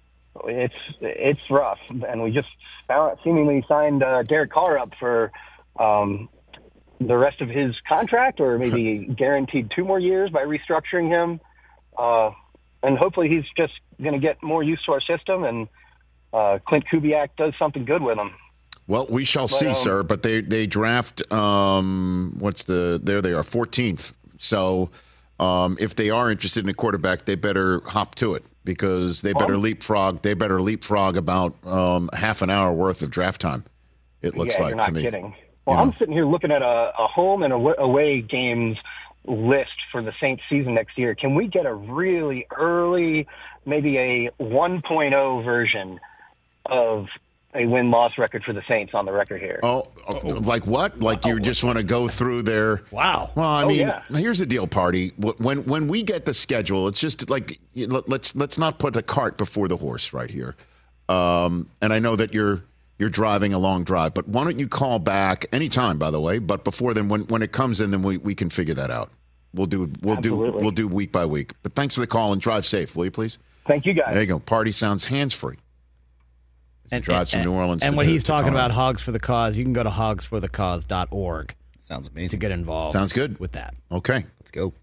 Speaker 16: It's it's rough, and we just found, seemingly signed uh, Derek Carr up for um, the rest of his contract, or maybe guaranteed two more years by restructuring him. Uh, and hopefully, he's just going to get more used to our system, and uh, Clint Kubiak does something good with him.
Speaker 4: Well, we shall
Speaker 16: But,
Speaker 4: see,
Speaker 16: um,
Speaker 4: sir. But they they draft. Um, what's the? There they are, fourteenth. So. Um, if they are interested in a quarterback, they better hop to it because they better
Speaker 16: Well,
Speaker 4: leapfrog. They better leapfrog about um, half an hour worth of draft time. It looks
Speaker 16: yeah,
Speaker 4: like
Speaker 16: you're not
Speaker 4: to me.
Speaker 16: kidding. Well,
Speaker 4: You know?
Speaker 16: I'm sitting here looking at a, a home and awa- away games list for the Saints season next year. Can we get a really early, maybe a one point oh version of a win-loss record for the Saints on the record here?
Speaker 4: Oh, like what? Like you just want to go through their?
Speaker 1: Wow.
Speaker 4: Well, I
Speaker 16: Oh,
Speaker 4: mean,
Speaker 16: yeah.
Speaker 4: here's the deal, party. When when we get the schedule, it's just like let's let's not put the cart before the horse right here. Um, and I know that you're you're driving a long drive, but why don't you call back anytime? By the way, but before then, when when it comes in, then we, we can figure that out. We'll do we'll
Speaker 16: Absolutely.
Speaker 4: do we'll do week by week. But thanks for the call and drive safe, will you please?
Speaker 16: Thank you, guys.
Speaker 4: There you go. Party sounds hands free.
Speaker 1: And,
Speaker 4: drives from New Orleans.
Speaker 1: And
Speaker 4: to
Speaker 1: when
Speaker 4: the-
Speaker 1: he's
Speaker 4: to
Speaker 1: talking
Speaker 4: Colorado.
Speaker 1: about Hogs for the Cause, you can go to hogs for the cause dot org
Speaker 17: Sounds
Speaker 1: to
Speaker 17: amazing.
Speaker 1: get involved.
Speaker 4: Sounds good.
Speaker 1: with that.
Speaker 4: Okay.
Speaker 17: Let's go.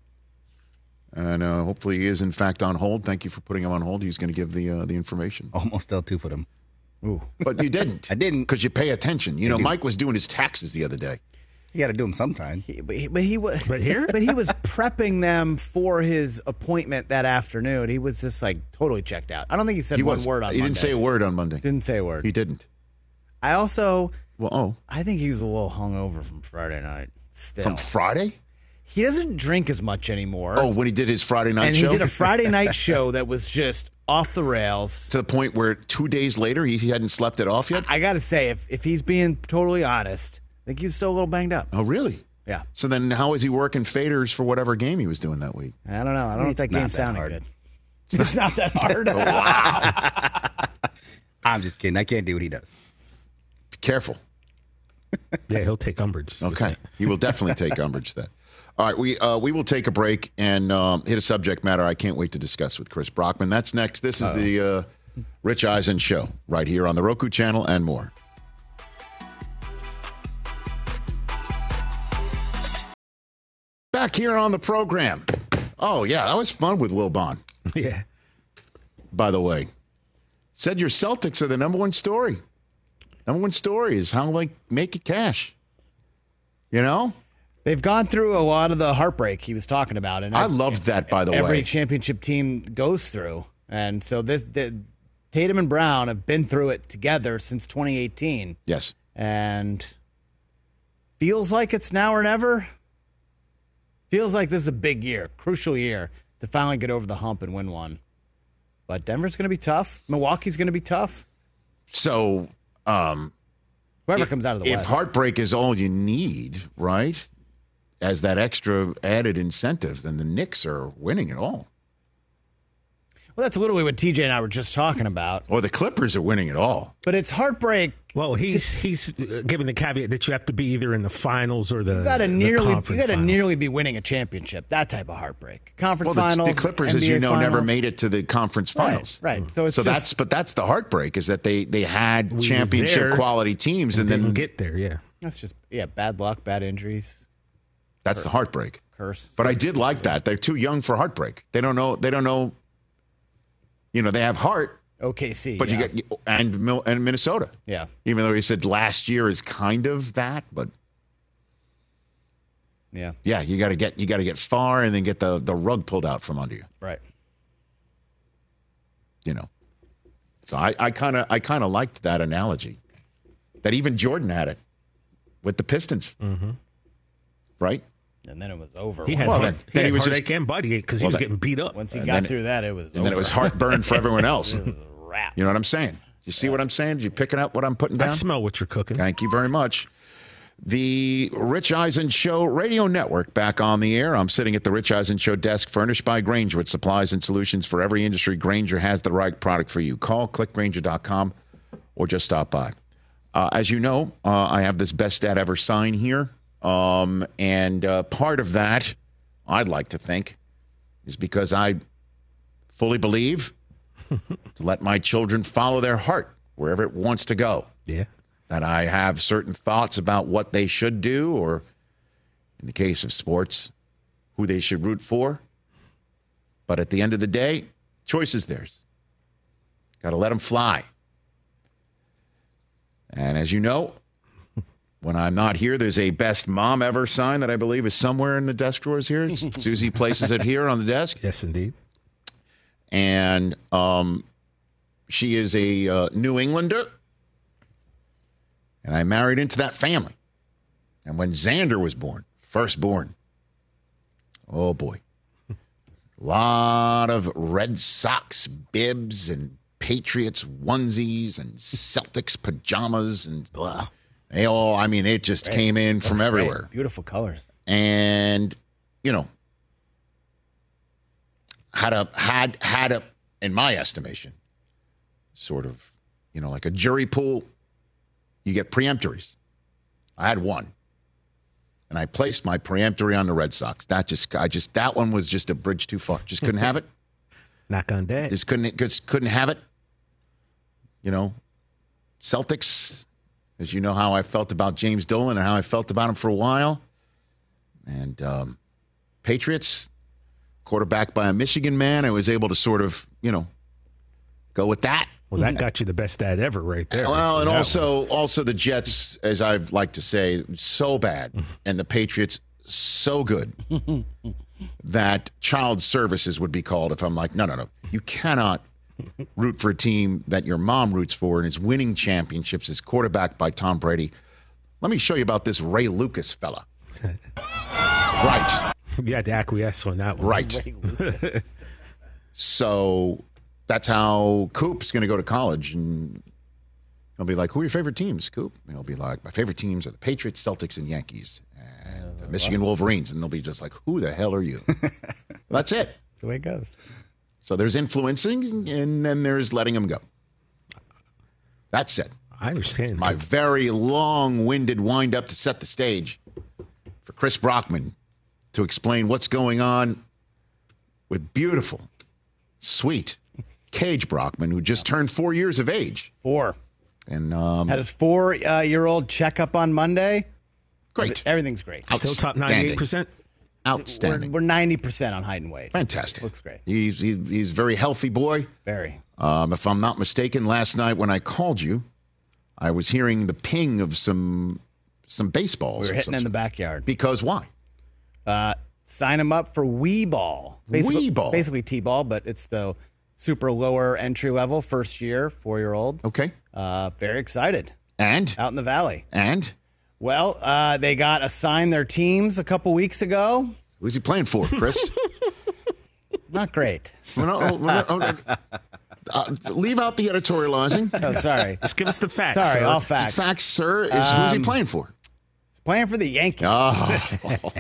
Speaker 4: And uh, hopefully he is in fact on hold. Thank you for putting him on hold. He's going to give the uh, the information.
Speaker 17: Almost L two for them.
Speaker 1: Ooh.
Speaker 4: But you didn't.
Speaker 17: I didn't.
Speaker 4: Because you pay attention. You
Speaker 17: I
Speaker 4: know,
Speaker 17: do.
Speaker 4: Mike was doing his taxes the other day.
Speaker 17: You got to do them sometime.
Speaker 1: He, but, he, but he was.
Speaker 6: But here,
Speaker 1: but he was prepping them for his appointment that afternoon. He was just like totally checked out. I don't think he said
Speaker 4: He
Speaker 1: one
Speaker 4: was-
Speaker 1: word on.
Speaker 4: He
Speaker 1: Monday.
Speaker 4: didn't say a word on Monday.
Speaker 1: Didn't say a word.
Speaker 4: He didn't.
Speaker 1: I also.
Speaker 4: Well, oh,
Speaker 1: I think he was a little hungover from Friday night. Still.
Speaker 4: from Friday.
Speaker 1: He doesn't drink as much anymore.
Speaker 4: Oh, when he did his Friday night
Speaker 1: and
Speaker 4: show,
Speaker 1: he did a Friday night show that was just off the rails
Speaker 4: to the point where two days later he, he hadn't slept it off yet.
Speaker 1: I, I got to say, if if he's being totally honest, I think he was still a little banged up.
Speaker 4: Oh, really?
Speaker 1: Yeah.
Speaker 4: So then, how is he working faders for whatever game he was doing that week?
Speaker 1: I don't know. I don't know if
Speaker 17: It's
Speaker 1: that
Speaker 17: not
Speaker 1: game
Speaker 17: that
Speaker 1: sounded
Speaker 17: hard.
Speaker 1: good. It's not that hard.
Speaker 4: Wow.
Speaker 17: I'm just kidding. I can't do what he does.
Speaker 4: Be careful.
Speaker 6: Yeah, he'll take umbrage.
Speaker 4: Okay, he will definitely take umbrage then. All right, we uh, we will take a break and um, hit a subject matter I can't wait to discuss with Chris Brockman. That's next. This is
Speaker 1: Uh-oh.
Speaker 4: the uh, Rich Eisen Show right here on the Roku channel and more. Back here on the program. Oh, yeah, that was fun with Will Bond.
Speaker 6: Yeah.
Speaker 4: By the way, said your Celtics are the number one story. Number one story is how like make it cash. You know?
Speaker 1: They've gone through a lot of the heartbreak he was talking about, and
Speaker 4: I loved that, by the
Speaker 1: every
Speaker 4: way.
Speaker 1: championship team goes through, and so this the, Tatum and Brown have been through it together since twenty eighteen.
Speaker 4: Yes,
Speaker 1: and feels like it's now or never. Feels like this is a big year, crucial year to finally get over the hump and win one. But Denver's going to be tough. Milwaukee's going to be tough.
Speaker 4: So, um,
Speaker 1: whoever
Speaker 4: if,
Speaker 1: comes out of the
Speaker 4: if
Speaker 1: West.
Speaker 4: heartbreak is all you need, right, as that extra added incentive, then the Knicks are winning it all.
Speaker 1: Well, that's literally what T J and I were just talking about.
Speaker 4: Or the Clippers are winning it all.
Speaker 1: But it's heartbreak.
Speaker 6: Well, he's he's uh, giving the caveat that you have to be either in the finals or the.
Speaker 1: You got to
Speaker 6: the
Speaker 1: nearly, you
Speaker 6: conference
Speaker 1: got to
Speaker 6: finals.
Speaker 1: nearly be winning a championship. That type of heartbreak. Conference
Speaker 4: Well, the,
Speaker 1: finals.
Speaker 4: the Clippers,
Speaker 1: N B A
Speaker 4: as you know,
Speaker 1: finals.
Speaker 4: never made it to the conference finals.
Speaker 1: Right. right. So it's
Speaker 4: so
Speaker 1: just,
Speaker 4: that's but that's the heartbreak is that they they had
Speaker 6: We were
Speaker 4: championship
Speaker 6: there
Speaker 4: quality teams and
Speaker 6: didn't
Speaker 4: then
Speaker 6: get there. Yeah.
Speaker 1: That's just yeah, bad luck, bad injuries.
Speaker 4: That's the heartbreak.
Speaker 1: Curse.
Speaker 4: But I did like that. They're too young for heartbreak. They don't know. They don't know. You know, they have heart.
Speaker 1: O K C.
Speaker 4: But
Speaker 1: yeah.
Speaker 4: you get and Mil- and Minnesota.
Speaker 1: Yeah.
Speaker 4: Even though he said last year is kind of that, but
Speaker 1: Yeah.
Speaker 4: yeah, you got to get you got to get far and then get the the rug pulled out from under you.
Speaker 1: Right.
Speaker 4: You know. So I I kind of I kind of liked that analogy. That even Jordan had it with the Pistons.
Speaker 6: Mm-hmm.
Speaker 4: Right?
Speaker 1: And then it was over.
Speaker 6: He had,
Speaker 4: Well,
Speaker 6: heart,
Speaker 4: then-
Speaker 6: he
Speaker 4: then
Speaker 6: had
Speaker 4: he was
Speaker 6: heartache
Speaker 4: just-
Speaker 6: and body ache because
Speaker 4: Well,
Speaker 6: he was
Speaker 4: that-
Speaker 6: getting beat up.
Speaker 1: Once he
Speaker 4: And
Speaker 1: got
Speaker 4: then it-
Speaker 1: through that, it was
Speaker 4: And then it
Speaker 1: over.
Speaker 4: was heartburn for everyone else.
Speaker 1: It was a wrap.
Speaker 4: You know what I'm saying? You see what I'm saying? You picking up what I'm putting
Speaker 6: I
Speaker 4: down?
Speaker 6: smell what you're cooking.
Speaker 4: Thank you very much. The Rich Eisen Show Radio Network back on the air. I'm sitting at the Rich Eisen Show desk furnished by Grainger with supplies and solutions for every industry. Grainger has the right product for you. Call click grainger dot com or just stop by. Uh, as you know, uh, I have this best dad ever sign here. Um, and uh, part of that, I'd like to think, is because I fully believe to let my children follow their heart wherever it wants to go.
Speaker 6: Yeah.
Speaker 4: That I have certain thoughts about what they should do, or in the case of sports, who they should root for. But at the end of the day, choice is theirs. Got to let them fly. And as you know, when I'm not here, there's a best mom ever sign that I believe is somewhere in the desk drawers here. Susie places it here on the desk.
Speaker 6: Yes, indeed.
Speaker 4: And um, she is a uh, New Englander. And I married into that family. And when Xander was born, firstborn, oh boy, a lot of Red Sox bibs and Patriots onesies and Celtics pajamas and blah. They all, I mean, it just
Speaker 1: Great.
Speaker 4: came in from
Speaker 1: Looks
Speaker 4: everywhere.
Speaker 1: great. Beautiful colors.
Speaker 4: And, you know, had a, had, had a, in my estimation, sort of, you know, like a jury pool. You get preemptories. I had one. And I placed my preemptory on the Red Sox. That just, I just, that one was just a bridge too far. Just couldn't have it.
Speaker 6: Knock on that.
Speaker 4: Just couldn't, just couldn't have it. You know, Celtics, as you know how I felt about James Dolan and how I felt about him for a while. And um, Patriots, quarterbacked by a Michigan man, I was able to sort of, you know, go with that.
Speaker 6: Well, that got you the best dad ever right there.
Speaker 4: Well, and
Speaker 6: That
Speaker 4: also, also the Jets, as I've like to say, so bad, and the Patriots so good that child services would be called if I'm like, no, no, no, you cannot root for a team that your mom roots for and is winning championships, is quarterbacked by Tom Brady. Let me show you about this Ray Lucas fella. Right.
Speaker 6: You had to acquiesce on that one.
Speaker 4: Right. So that's how Coop's going to go to college, and he'll be like, who are your favorite teams, Coop? And he'll be like, my favorite teams are the Patriots, Celtics, and Yankees, and the Michigan Wolverines. And they'll be just like, who the hell are you? That's it.
Speaker 1: That's the way it goes.
Speaker 4: So there's influencing, and then there's letting them go. That's it.
Speaker 6: I understand.
Speaker 4: My very long-winded wind-up to set the stage for Chris Brockman to explain what's going on with beautiful, sweet Cage Brockman, who just turned four years of age.
Speaker 1: Four.
Speaker 4: And um,
Speaker 1: had his four-year-old checkup on Monday.
Speaker 4: Great.
Speaker 1: Everything's great.
Speaker 6: Still top ninety-eight percent?
Speaker 4: Outstanding.
Speaker 1: We're, we're ninety percent on height and weight.
Speaker 4: Fantastic.
Speaker 1: Looks great.
Speaker 4: He's, he, he's a very healthy boy.
Speaker 1: Very.
Speaker 4: Um, if I'm not mistaken, last night when I called you, I was hearing the ping of some some baseballs.
Speaker 1: We were
Speaker 4: or
Speaker 1: hitting in
Speaker 4: something.
Speaker 1: the backyard.
Speaker 4: Because why?
Speaker 1: Uh, sign him up for Wii Ball. Basically,
Speaker 4: Wii Ball.
Speaker 1: Basically T-ball, but it's the super lower entry level, first year, four-year-old.
Speaker 4: Okay.
Speaker 1: Uh, very excited.
Speaker 4: And?
Speaker 1: Out in the valley.
Speaker 4: And?
Speaker 1: Well, uh, they got assigned their teams a couple weeks ago.
Speaker 4: Who's he playing for, Chris?
Speaker 1: Not great.
Speaker 4: Well, no, no, no, no. Uh, leave out the editorializing.
Speaker 1: Oh, sorry.
Speaker 6: Just give us the facts.
Speaker 1: Sorry,
Speaker 6: sir.
Speaker 1: all facts.
Speaker 4: Facts, sir. Is
Speaker 1: Um,
Speaker 4: who's he playing for?
Speaker 1: He's playing for the Yankees.
Speaker 4: Oh.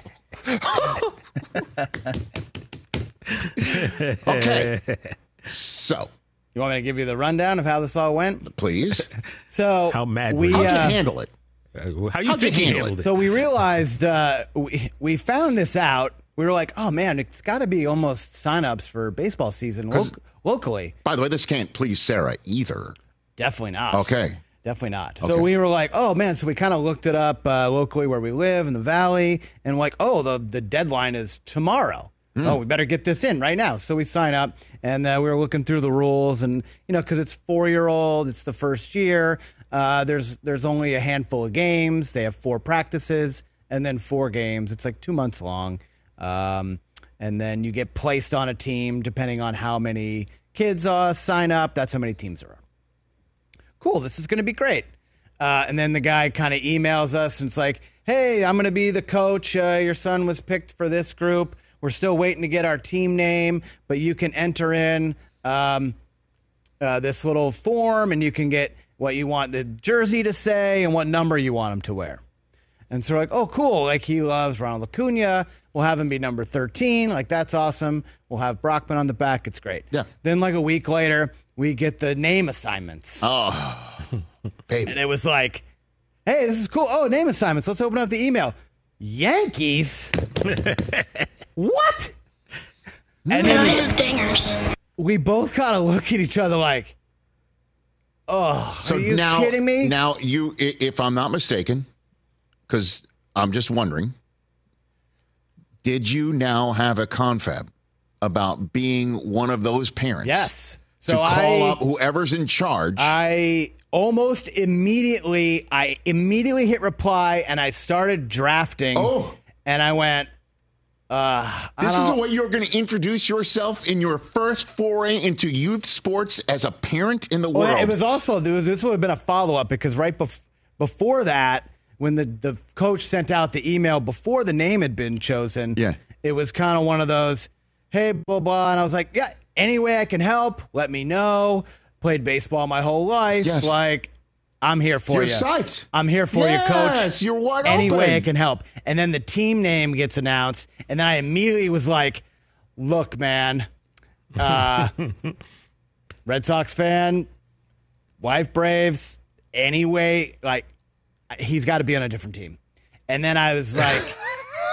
Speaker 4: Okay. So,
Speaker 1: you want me to give you the rundown of how this all went?
Speaker 4: Please.
Speaker 1: So,
Speaker 6: How mad
Speaker 1: we
Speaker 6: were you?
Speaker 4: How'd you
Speaker 1: uh,
Speaker 4: handle it?
Speaker 6: Uh, how you
Speaker 4: How'd you
Speaker 6: think he
Speaker 4: handle
Speaker 6: handled
Speaker 4: it?
Speaker 6: it?
Speaker 1: So we realized uh, we we found this out. We were like, oh man, it's got to be almost signups for baseball season lo-
Speaker 4: 'Cause-
Speaker 1: locally.
Speaker 4: By the way, this can't please Sarah either.
Speaker 1: Definitely not.
Speaker 4: Okay.
Speaker 1: Definitely not.
Speaker 4: Okay.
Speaker 1: So we were like, oh man. So we kind of looked it up uh, locally where we live in the valley, and like, oh, the the deadline is tomorrow. Oh, we better get this in right now. So we sign up, and uh, we were looking through the rules, and you know, because it's four year old, it's the first year. Uh, there's there's only a handful of games. They have four practices, and then four games. It's like two months long, um, and then you get placed on a team depending on how many kids uh, sign up. That's how many teams there are. Cool, this is going to be great. Uh, and then the guy kind of emails us, and it's like, hey, I'm going to be the coach. Uh, your son was picked for this group. We're still waiting to get our team name, but you can enter in um, uh, this little form, and you can get what you want the jersey to say and what number you want him to wear. And so we're like, oh, cool. Like, he loves Ronald Acuna. We'll have him be number thirteen. Like, that's awesome. We'll have Brockman on the back. It's great.
Speaker 4: Yeah.
Speaker 1: Then, like, a week later, we get the name assignments.
Speaker 4: Oh, baby.
Speaker 1: And it was like, hey, this is cool. Oh, name assignments. Let's open up the email. Yankees? What? And then
Speaker 18: dingers.
Speaker 1: we both kind of look at each other like, oh,
Speaker 4: So
Speaker 1: are you
Speaker 4: now,
Speaker 1: kidding me?
Speaker 4: Now, you, i- if I'm not mistaken, because I'm just wondering, did you now have a confab about being one of those parents?
Speaker 1: Yes.
Speaker 4: To
Speaker 1: So
Speaker 4: call
Speaker 1: I-
Speaker 4: up whoever's in charge.
Speaker 1: I almost immediately, I immediately hit reply, and I started drafting.
Speaker 4: Oh.
Speaker 1: And I went, uh, I
Speaker 4: This is the
Speaker 1: don't-
Speaker 4: way you're going to introduce yourself in your first foray into youth sports as a parent in the
Speaker 1: Well,
Speaker 4: world.
Speaker 1: it was also, there was, this would have been a follow-up, because right bef- before that, when the, the coach sent out the email before the name had been chosen,
Speaker 4: Yeah.
Speaker 1: it was kind of one of those, hey, blah, blah. And I was like, yeah, any way I can help, let me know. Played baseball my whole life.
Speaker 4: Yes.
Speaker 1: Like, I'm here for
Speaker 4: You're
Speaker 1: you.
Speaker 4: psyched.
Speaker 1: I'm here for you, coach.
Speaker 4: Yes, you're wide
Speaker 1: Any
Speaker 4: open.
Speaker 1: way I can help. And then the team name gets announced, and then I immediately was like, look, man, uh, Red Sox fan, wife Braves, anyway, like, he's got to be on a different team. And then I was like,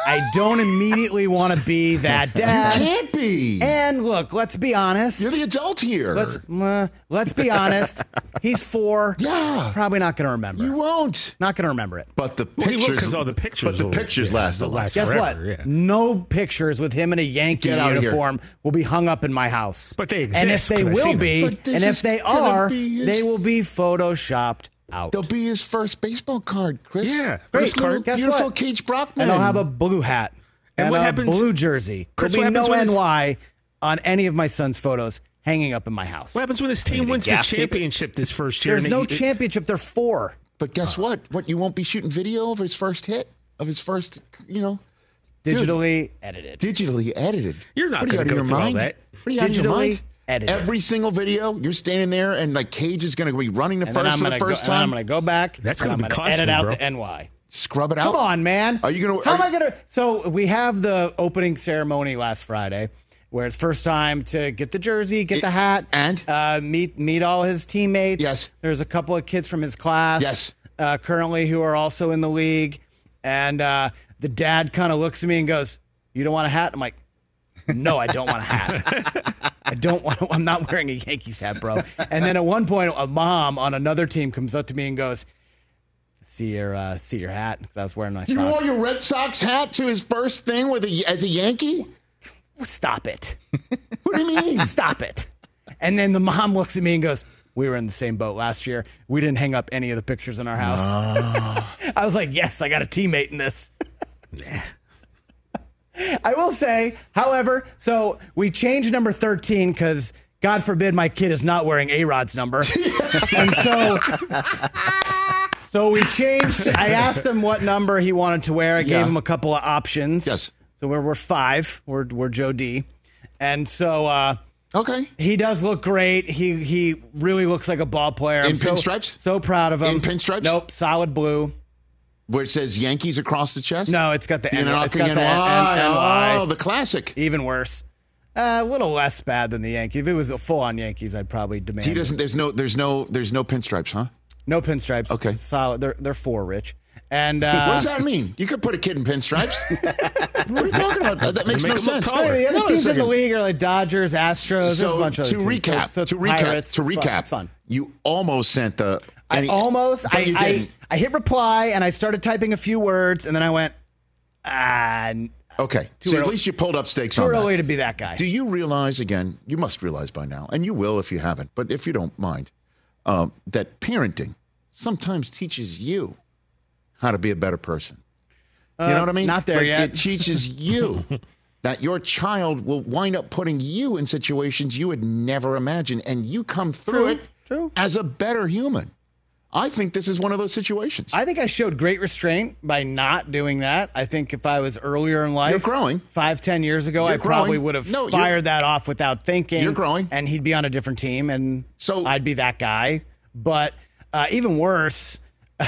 Speaker 1: I don't immediately want to be that dad.
Speaker 4: You can't be.
Speaker 1: And look, let's be honest.
Speaker 4: You're the adult here.
Speaker 1: Let's uh, let's be honest. He's four.
Speaker 4: Yeah.
Speaker 1: Probably not going to remember.
Speaker 4: You won't.
Speaker 1: Not going to remember it.
Speaker 4: But the
Speaker 6: Well, he will,
Speaker 4: pictures,
Speaker 6: 'cause all the pictures
Speaker 4: but the
Speaker 6: will-
Speaker 4: pictures
Speaker 6: yeah,
Speaker 4: last a
Speaker 6: they'll
Speaker 4: lot.
Speaker 6: last
Speaker 1: Guess
Speaker 6: forever,
Speaker 1: what?
Speaker 6: yeah.
Speaker 1: No pictures with him in a Yankee
Speaker 4: Get out of here.
Speaker 1: uniform will be hung up in my house.
Speaker 6: But they
Speaker 1: And if
Speaker 6: exist,
Speaker 1: they
Speaker 6: 'cause I've
Speaker 1: will
Speaker 6: seen
Speaker 1: be,
Speaker 6: them.
Speaker 4: But this
Speaker 1: and
Speaker 4: is
Speaker 1: if they
Speaker 4: gonna
Speaker 1: are,
Speaker 4: be his-
Speaker 1: they will be photoshopped out.
Speaker 4: They'll be his first baseball card, Chris.
Speaker 6: Yeah,
Speaker 1: Great.
Speaker 6: first card.
Speaker 1: Guess
Speaker 4: Beautiful
Speaker 1: what?
Speaker 4: Cage Brockman.
Speaker 1: And I'll have a blue hat
Speaker 6: And
Speaker 1: and,
Speaker 6: what
Speaker 1: a
Speaker 6: happens-
Speaker 1: blue jersey.
Speaker 6: Chris,
Speaker 1: There'll
Speaker 6: what
Speaker 1: be no
Speaker 6: happens when
Speaker 1: N
Speaker 6: his-
Speaker 1: Y on any of my son's photos hanging up in my house.
Speaker 6: What happens when his team wins the
Speaker 4: gaff tape it?
Speaker 6: championship this first year?
Speaker 1: There's
Speaker 6: and
Speaker 1: no
Speaker 6: he-
Speaker 1: championship. They're four.
Speaker 4: But guess what? What you won't be shooting video of his first hit, of his first, you know,
Speaker 1: Digitally edited.
Speaker 4: digitally edited.
Speaker 6: You're not
Speaker 4: What are you
Speaker 6: gonna
Speaker 4: out of
Speaker 6: go
Speaker 4: your
Speaker 6: through all
Speaker 4: mind?
Speaker 6: that.
Speaker 4: What are you out of your
Speaker 1: Digitally
Speaker 4: mind?
Speaker 1: edited.
Speaker 4: Every single video, you're standing there, and like Cage is going to be running the
Speaker 1: And then
Speaker 4: first
Speaker 1: I'm
Speaker 4: for
Speaker 1: gonna
Speaker 4: the
Speaker 1: go,
Speaker 4: first
Speaker 1: and then I'm
Speaker 4: time.
Speaker 1: going to go back.
Speaker 6: That's
Speaker 1: and
Speaker 6: gonna
Speaker 1: I'm
Speaker 6: be
Speaker 1: gonna
Speaker 6: costly,
Speaker 1: edit out
Speaker 6: bro.
Speaker 1: the N Y.
Speaker 4: Scrub it out.
Speaker 1: Come on, man.
Speaker 4: Are you gonna-
Speaker 1: How
Speaker 4: are
Speaker 1: am I
Speaker 4: you-
Speaker 1: gonna? So we have the opening ceremony last Friday, where it's first time to get the jersey, get the hat,
Speaker 4: and
Speaker 1: uh, meet meet all his teammates.
Speaker 4: Yes.
Speaker 1: There's a couple of kids from his class.
Speaker 4: Yes.
Speaker 1: Uh, currently who are also in the league, and uh, the dad kind of looks at me and goes, "You don't want a hat?" I'm like, "No, I don't want a hat. I don't want. I'm not wearing a Yankees hat, bro." And then at one point, a mom on another team comes up to me and goes, "See your uh, see your hat," because I was wearing my
Speaker 4: You
Speaker 1: socks.
Speaker 4: wore your Red Sox hat to his first thing with a, as a Yankee?
Speaker 1: Stop it.
Speaker 4: What do you mean?
Speaker 1: Stop it. And then the mom looks at me and goes, "We were in the same boat last year. We didn't hang up any of the pictures in our house." I was like, yes, I got a teammate in this. I will say, however, so we changed number thirteen because God forbid my kid is not wearing A-Rod's number. And so so we changed. I asked him what number he wanted to wear. I
Speaker 4: Yeah.
Speaker 1: gave him a couple of options.
Speaker 4: Yes.
Speaker 1: So we're, we're five. We're, we're Joe D. And so uh,
Speaker 4: Okay.
Speaker 1: he does look great. He he really looks like a ball player.
Speaker 4: In
Speaker 1: I'm so-
Speaker 4: pinstripes?
Speaker 1: So proud of him.
Speaker 4: In pinstripes?
Speaker 1: Nope. Solid blue.
Speaker 4: Where it says Yankees across the chest?
Speaker 1: No, it's got the
Speaker 4: You
Speaker 1: N-
Speaker 4: know,
Speaker 1: it's
Speaker 4: the
Speaker 1: got the
Speaker 4: N Y.
Speaker 1: N- N Y.
Speaker 4: Oh, the classic.
Speaker 1: Even worse. Uh, a little less bad than the Yankees. If it was a full-on Yankees, I'd probably demand.
Speaker 4: He doesn't. There's no. There's no. There's no pinstripes, huh?
Speaker 1: No pinstripes.
Speaker 4: Okay.
Speaker 1: Solid. They're they're four, Rich. And uh,
Speaker 4: what does that mean? You could put a kid in pinstripes. What are you talking about? That, that makes
Speaker 6: Make
Speaker 4: no
Speaker 6: him look
Speaker 4: sense.
Speaker 6: taller.
Speaker 1: The other
Speaker 4: Hold on a
Speaker 1: teams in the
Speaker 4: second.
Speaker 1: league are like Dodgers, Astros. There's a
Speaker 4: So
Speaker 1: bunch of
Speaker 4: to
Speaker 1: other teams. So
Speaker 4: recap,
Speaker 1: it's- so it's
Speaker 4: to recap,
Speaker 1: Pirates.
Speaker 4: to
Speaker 1: It's fun.
Speaker 4: recap,
Speaker 1: It's fun.
Speaker 4: you almost sent the.
Speaker 1: I
Speaker 4: any-
Speaker 1: almost.
Speaker 4: but
Speaker 1: I,
Speaker 4: you
Speaker 1: I
Speaker 4: didn't.
Speaker 1: I hit reply and I started typing a few words and then I went, ah, n-
Speaker 4: Okay,
Speaker 1: Too
Speaker 4: so at
Speaker 1: early-
Speaker 4: least you pulled up stakes
Speaker 1: too
Speaker 4: on that.
Speaker 1: early to be that guy.
Speaker 4: Do you realize, again, you must realize by now, and you will if you haven't, but if you don't mind, um, that parenting sometimes teaches you how to be a better person. You know
Speaker 1: Uh,
Speaker 4: what I mean?
Speaker 1: not there
Speaker 4: Like,
Speaker 1: yet.
Speaker 4: It teaches you that your child will wind up putting you in situations you would never imagine, and you come through
Speaker 1: True,
Speaker 4: it
Speaker 1: true.
Speaker 4: as a better human. I think this is one of those situations.
Speaker 1: I think I showed great restraint by not doing that. I think if I was earlier in life,
Speaker 4: You're growing.
Speaker 1: five, ten years ago,
Speaker 4: You're
Speaker 1: I probably
Speaker 4: growing.
Speaker 1: would have
Speaker 4: No, you're-
Speaker 1: fired that off without thinking.
Speaker 4: You're growing.
Speaker 1: And he'd be on a different team, and
Speaker 4: So-
Speaker 1: I'd be that guy. But uh, even worse,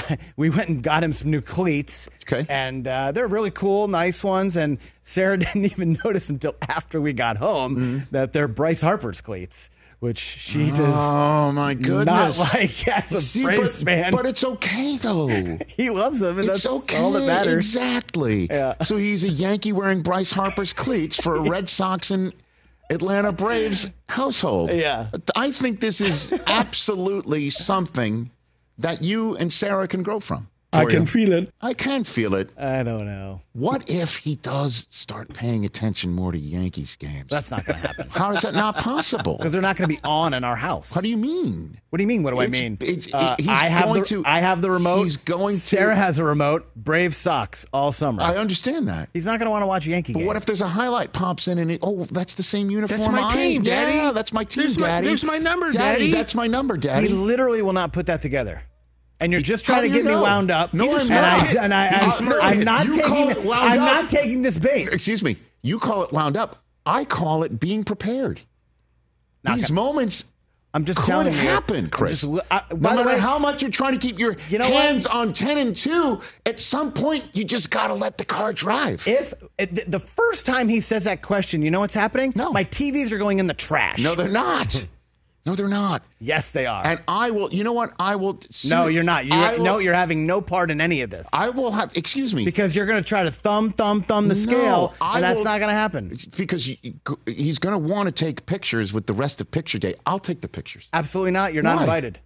Speaker 1: we went and got him some new cleats.
Speaker 4: Okay.
Speaker 1: And uh, they're really cool, nice ones. And Sarah didn't even notice until after we got home
Speaker 4: Mm-hmm.
Speaker 1: that they're Bryce Harper's cleats, which she does
Speaker 4: Oh, my goodness.
Speaker 1: not like as a
Speaker 4: See,
Speaker 1: Braves
Speaker 4: but,
Speaker 1: fan.
Speaker 4: but it's okay, though.
Speaker 1: He loves them, and
Speaker 4: It's
Speaker 1: that's
Speaker 4: okay.
Speaker 1: all that matters.
Speaker 4: Exactly.
Speaker 1: Yeah.
Speaker 4: So he's a Yankee wearing Bryce Harper's cleats for a Red Sox and Atlanta Braves household.
Speaker 1: Yeah.
Speaker 4: I think this is absolutely something that you and Sarah can grow from.
Speaker 1: I
Speaker 4: for
Speaker 1: can
Speaker 4: you.
Speaker 1: feel it.
Speaker 4: I can feel it.
Speaker 1: I don't know.
Speaker 4: What if he does start paying attention more to Yankees games?
Speaker 1: That's not going to happen.
Speaker 4: How is that not possible?
Speaker 1: Because they're not going to be on in our house.
Speaker 4: How do you mean?
Speaker 1: What do you mean? What do
Speaker 4: It's-
Speaker 1: I mean?
Speaker 4: it's-
Speaker 1: Uh,
Speaker 4: he's
Speaker 1: I have
Speaker 4: going
Speaker 1: the
Speaker 4: to-
Speaker 1: I have the remote.
Speaker 4: he's going to-
Speaker 1: Sarah has a remote. Brave Sox all summer.
Speaker 4: I understand that.
Speaker 1: He's not going to want to watch Yankee
Speaker 4: But
Speaker 1: games.
Speaker 4: what if there's a highlight pops in and it, oh, that's the same uniform?
Speaker 6: That's my
Speaker 4: I-
Speaker 6: team, Daddy.
Speaker 4: Yeah, that's my team,
Speaker 6: There's my-
Speaker 4: Daddy.
Speaker 6: there's my number, Daddy.
Speaker 4: That's my number,
Speaker 1: he
Speaker 4: Daddy.
Speaker 1: literally will not put that together? And you're just
Speaker 4: How
Speaker 1: trying to
Speaker 4: do you
Speaker 1: get me
Speaker 4: know?
Speaker 1: wound up.
Speaker 4: No,
Speaker 1: He's a
Speaker 4: I'm
Speaker 1: smart
Speaker 4: not.
Speaker 1: kid. And I,
Speaker 4: He's a
Speaker 1: I'm,
Speaker 4: smart
Speaker 1: I'm
Speaker 4: kid.
Speaker 1: not
Speaker 4: You call
Speaker 1: taking.
Speaker 4: it wound
Speaker 1: I'm
Speaker 4: up.
Speaker 1: not taking this bait.
Speaker 4: Excuse me. You call it wound up. I call it being prepared.
Speaker 1: Not
Speaker 4: These
Speaker 1: gonna-
Speaker 4: moments
Speaker 1: I'm just
Speaker 4: could
Speaker 1: telling you.
Speaker 4: happen,
Speaker 1: I'm
Speaker 4: Chris.
Speaker 1: just li- I-
Speaker 4: no
Speaker 1: by the
Speaker 4: matter
Speaker 1: way,
Speaker 4: how much you're trying to keep your
Speaker 1: You know
Speaker 4: hands
Speaker 1: what?
Speaker 4: on ten and two, at some point you just got to let the car drive.
Speaker 1: If it, the first time he says that question, you know what's happening?
Speaker 4: No.
Speaker 1: My T Vs are going in the trash.
Speaker 4: no, they're not. No, they're not.
Speaker 1: Yes, they are.
Speaker 4: And I will, you know what? I will.
Speaker 1: No, you're not. You
Speaker 4: I will-
Speaker 1: no, you're having no part in any of this.
Speaker 4: I will have, excuse me.
Speaker 1: Because you're going to try to thumb, thumb, thumb the
Speaker 4: No,
Speaker 1: scale,
Speaker 4: I
Speaker 1: and that's
Speaker 4: will-
Speaker 1: not going to happen.
Speaker 4: Because you- he's going to want to take pictures with the rest of Picture Day. I'll take the pictures.
Speaker 1: Absolutely not. You're not
Speaker 4: Why?
Speaker 1: invited.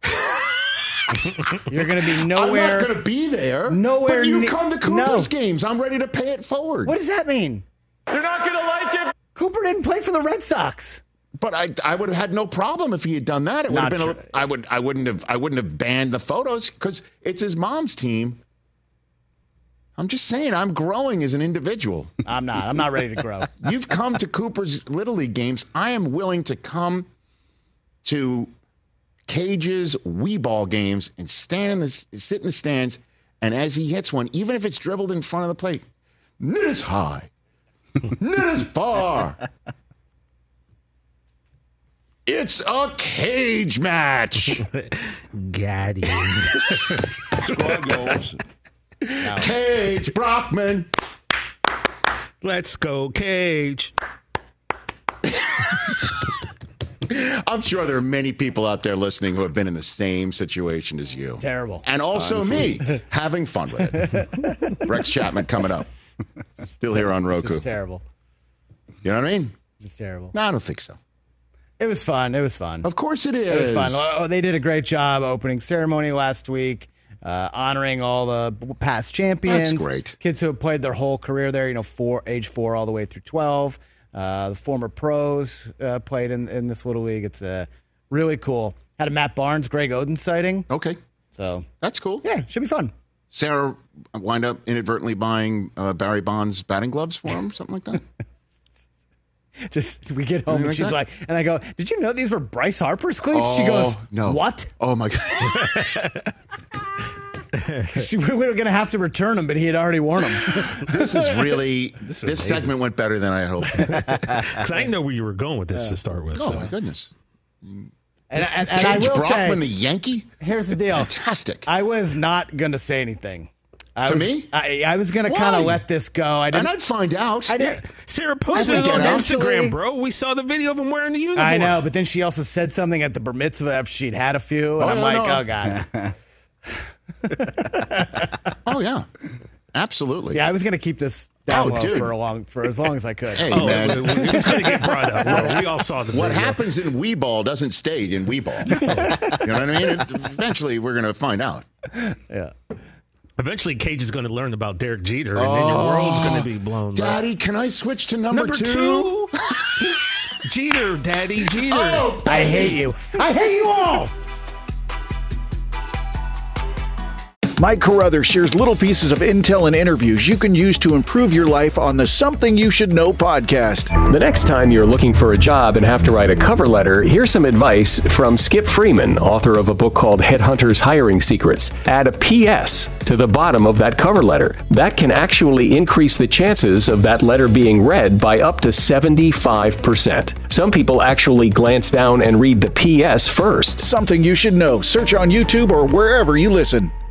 Speaker 1: You're going to be nowhere.
Speaker 4: I'm not going to be there.
Speaker 1: Nowhere
Speaker 4: But you
Speaker 1: ne-
Speaker 4: come to
Speaker 1: No.
Speaker 4: Cooper's games. I'm ready to pay it forward.
Speaker 1: What does that mean?
Speaker 4: You're not going to like it.
Speaker 1: Cooper didn't play for the Red Sox.
Speaker 4: But I, I would have had no problem if he had done that. It would
Speaker 1: Not
Speaker 4: have been. A,
Speaker 1: true.
Speaker 4: I would. I wouldn't have. I wouldn't have banned the photos because it's his mom's team. I'm just saying. I'm growing as an individual.
Speaker 1: I'm not. I'm not ready to grow.
Speaker 4: You've come to Cooper's Little League games. I am willing to come to Cage's Wii Ball games and stand in the sit in the stands. And as he hits one, even if it's dribbled in front of the plate, not as high, not as far. It's a cage match.
Speaker 6: Got him.
Speaker 14: Squad goals.
Speaker 4: Cage Brockman.
Speaker 6: Let's go, Cage.
Speaker 4: I'm sure there are many people out there listening who have been in the same situation as you.
Speaker 1: Terrible.
Speaker 4: And also me, having fun with it. Rex Chapman coming up. Still here on Roku.
Speaker 1: Just terrible.
Speaker 4: You know what I mean?
Speaker 1: Just terrible.
Speaker 4: No, I don't think so.
Speaker 1: It was fun. It was fun.
Speaker 4: Of course it is.
Speaker 1: It was fun. Oh, they did a great job opening ceremony last week, uh, honoring all the past champions.
Speaker 4: That's great.
Speaker 1: Kids who have played their whole career there, you know, four, age four all the way through twelve. Uh, the former pros uh, played in, in this little league. It's uh, really cool. Had a Matt Barnes, Greg Oden sighting.
Speaker 4: Okay.
Speaker 1: So
Speaker 4: that's cool.
Speaker 1: Yeah, should be fun.
Speaker 4: Sarah wind up inadvertently buying uh, Barry Bonds batting gloves for him, something like that.
Speaker 1: Just we get home
Speaker 4: Anything
Speaker 1: and she's
Speaker 4: like
Speaker 1: like, and I go, "Did you know these were Bryce Harper's cleats?" she goes,
Speaker 4: no.
Speaker 1: "What?"
Speaker 4: Oh my god.
Speaker 1: she, we were going to have to return them, but he had already worn them.
Speaker 4: This is really
Speaker 6: This
Speaker 4: this,
Speaker 6: is
Speaker 4: segment went better than I hoped.
Speaker 6: Because I didn't know where you were going with this to start with.
Speaker 4: Oh
Speaker 6: so.
Speaker 4: my goodness.
Speaker 1: And, and, and I
Speaker 4: Cage
Speaker 1: will
Speaker 4: Brockman,
Speaker 1: say,
Speaker 4: the Yankee.
Speaker 1: here's the deal.
Speaker 4: Fantastic.
Speaker 1: I was not going to say anything. I
Speaker 4: To
Speaker 1: was,
Speaker 4: me?
Speaker 1: I, I was going to
Speaker 4: Why?
Speaker 1: kind of let this go. I didn't.
Speaker 4: And I'd find out.
Speaker 1: I didn't.
Speaker 6: Sarah posted
Speaker 1: I
Speaker 6: it
Speaker 1: think
Speaker 6: on
Speaker 1: eventually-
Speaker 6: Instagram, bro. We saw the video of him wearing the uniform.
Speaker 1: I know, but then she also said something at the bar mitzvah after she'd had a few, and
Speaker 4: Oh,
Speaker 1: I'm
Speaker 4: yeah,
Speaker 1: like,
Speaker 4: no.
Speaker 1: oh god.
Speaker 4: Oh yeah, absolutely.
Speaker 1: Yeah, I was going to keep this down
Speaker 4: Oh,
Speaker 1: low
Speaker 4: dude.
Speaker 1: for a long, for as long as I could.
Speaker 4: Hey
Speaker 6: Oh,
Speaker 4: man,
Speaker 6: it's going to get brought up, bro. We all saw the video.
Speaker 4: what happens in Wii Ball doesn't stay in Wii Ball. You know what I mean? It- eventually, we're going to find out.
Speaker 1: Yeah.
Speaker 6: Eventually, Cage is going to learn about Derek Jeter, and then your world's going to be blown. bro.
Speaker 4: Daddy, can I switch to number,
Speaker 6: Number two? Jeter, Daddy, Jeter.
Speaker 4: Oh,
Speaker 1: I hate you. I hate you all.
Speaker 9: Mike Carruthers shares little pieces of intel and interviews you can use to improve your life on the Something You Should Know podcast.
Speaker 18: The next time you're looking for a job and have to write a cover letter, here's some advice from Skip Freeman, author of a book called Headhunters Hiring Secrets. Add a P S to the bottom of that cover letter. That can actually increase the chances of that letter being read by up to seventy-five percent. Some people actually glance down and read the P S first.
Speaker 9: Something You Should Know. Search on YouTube or wherever you listen.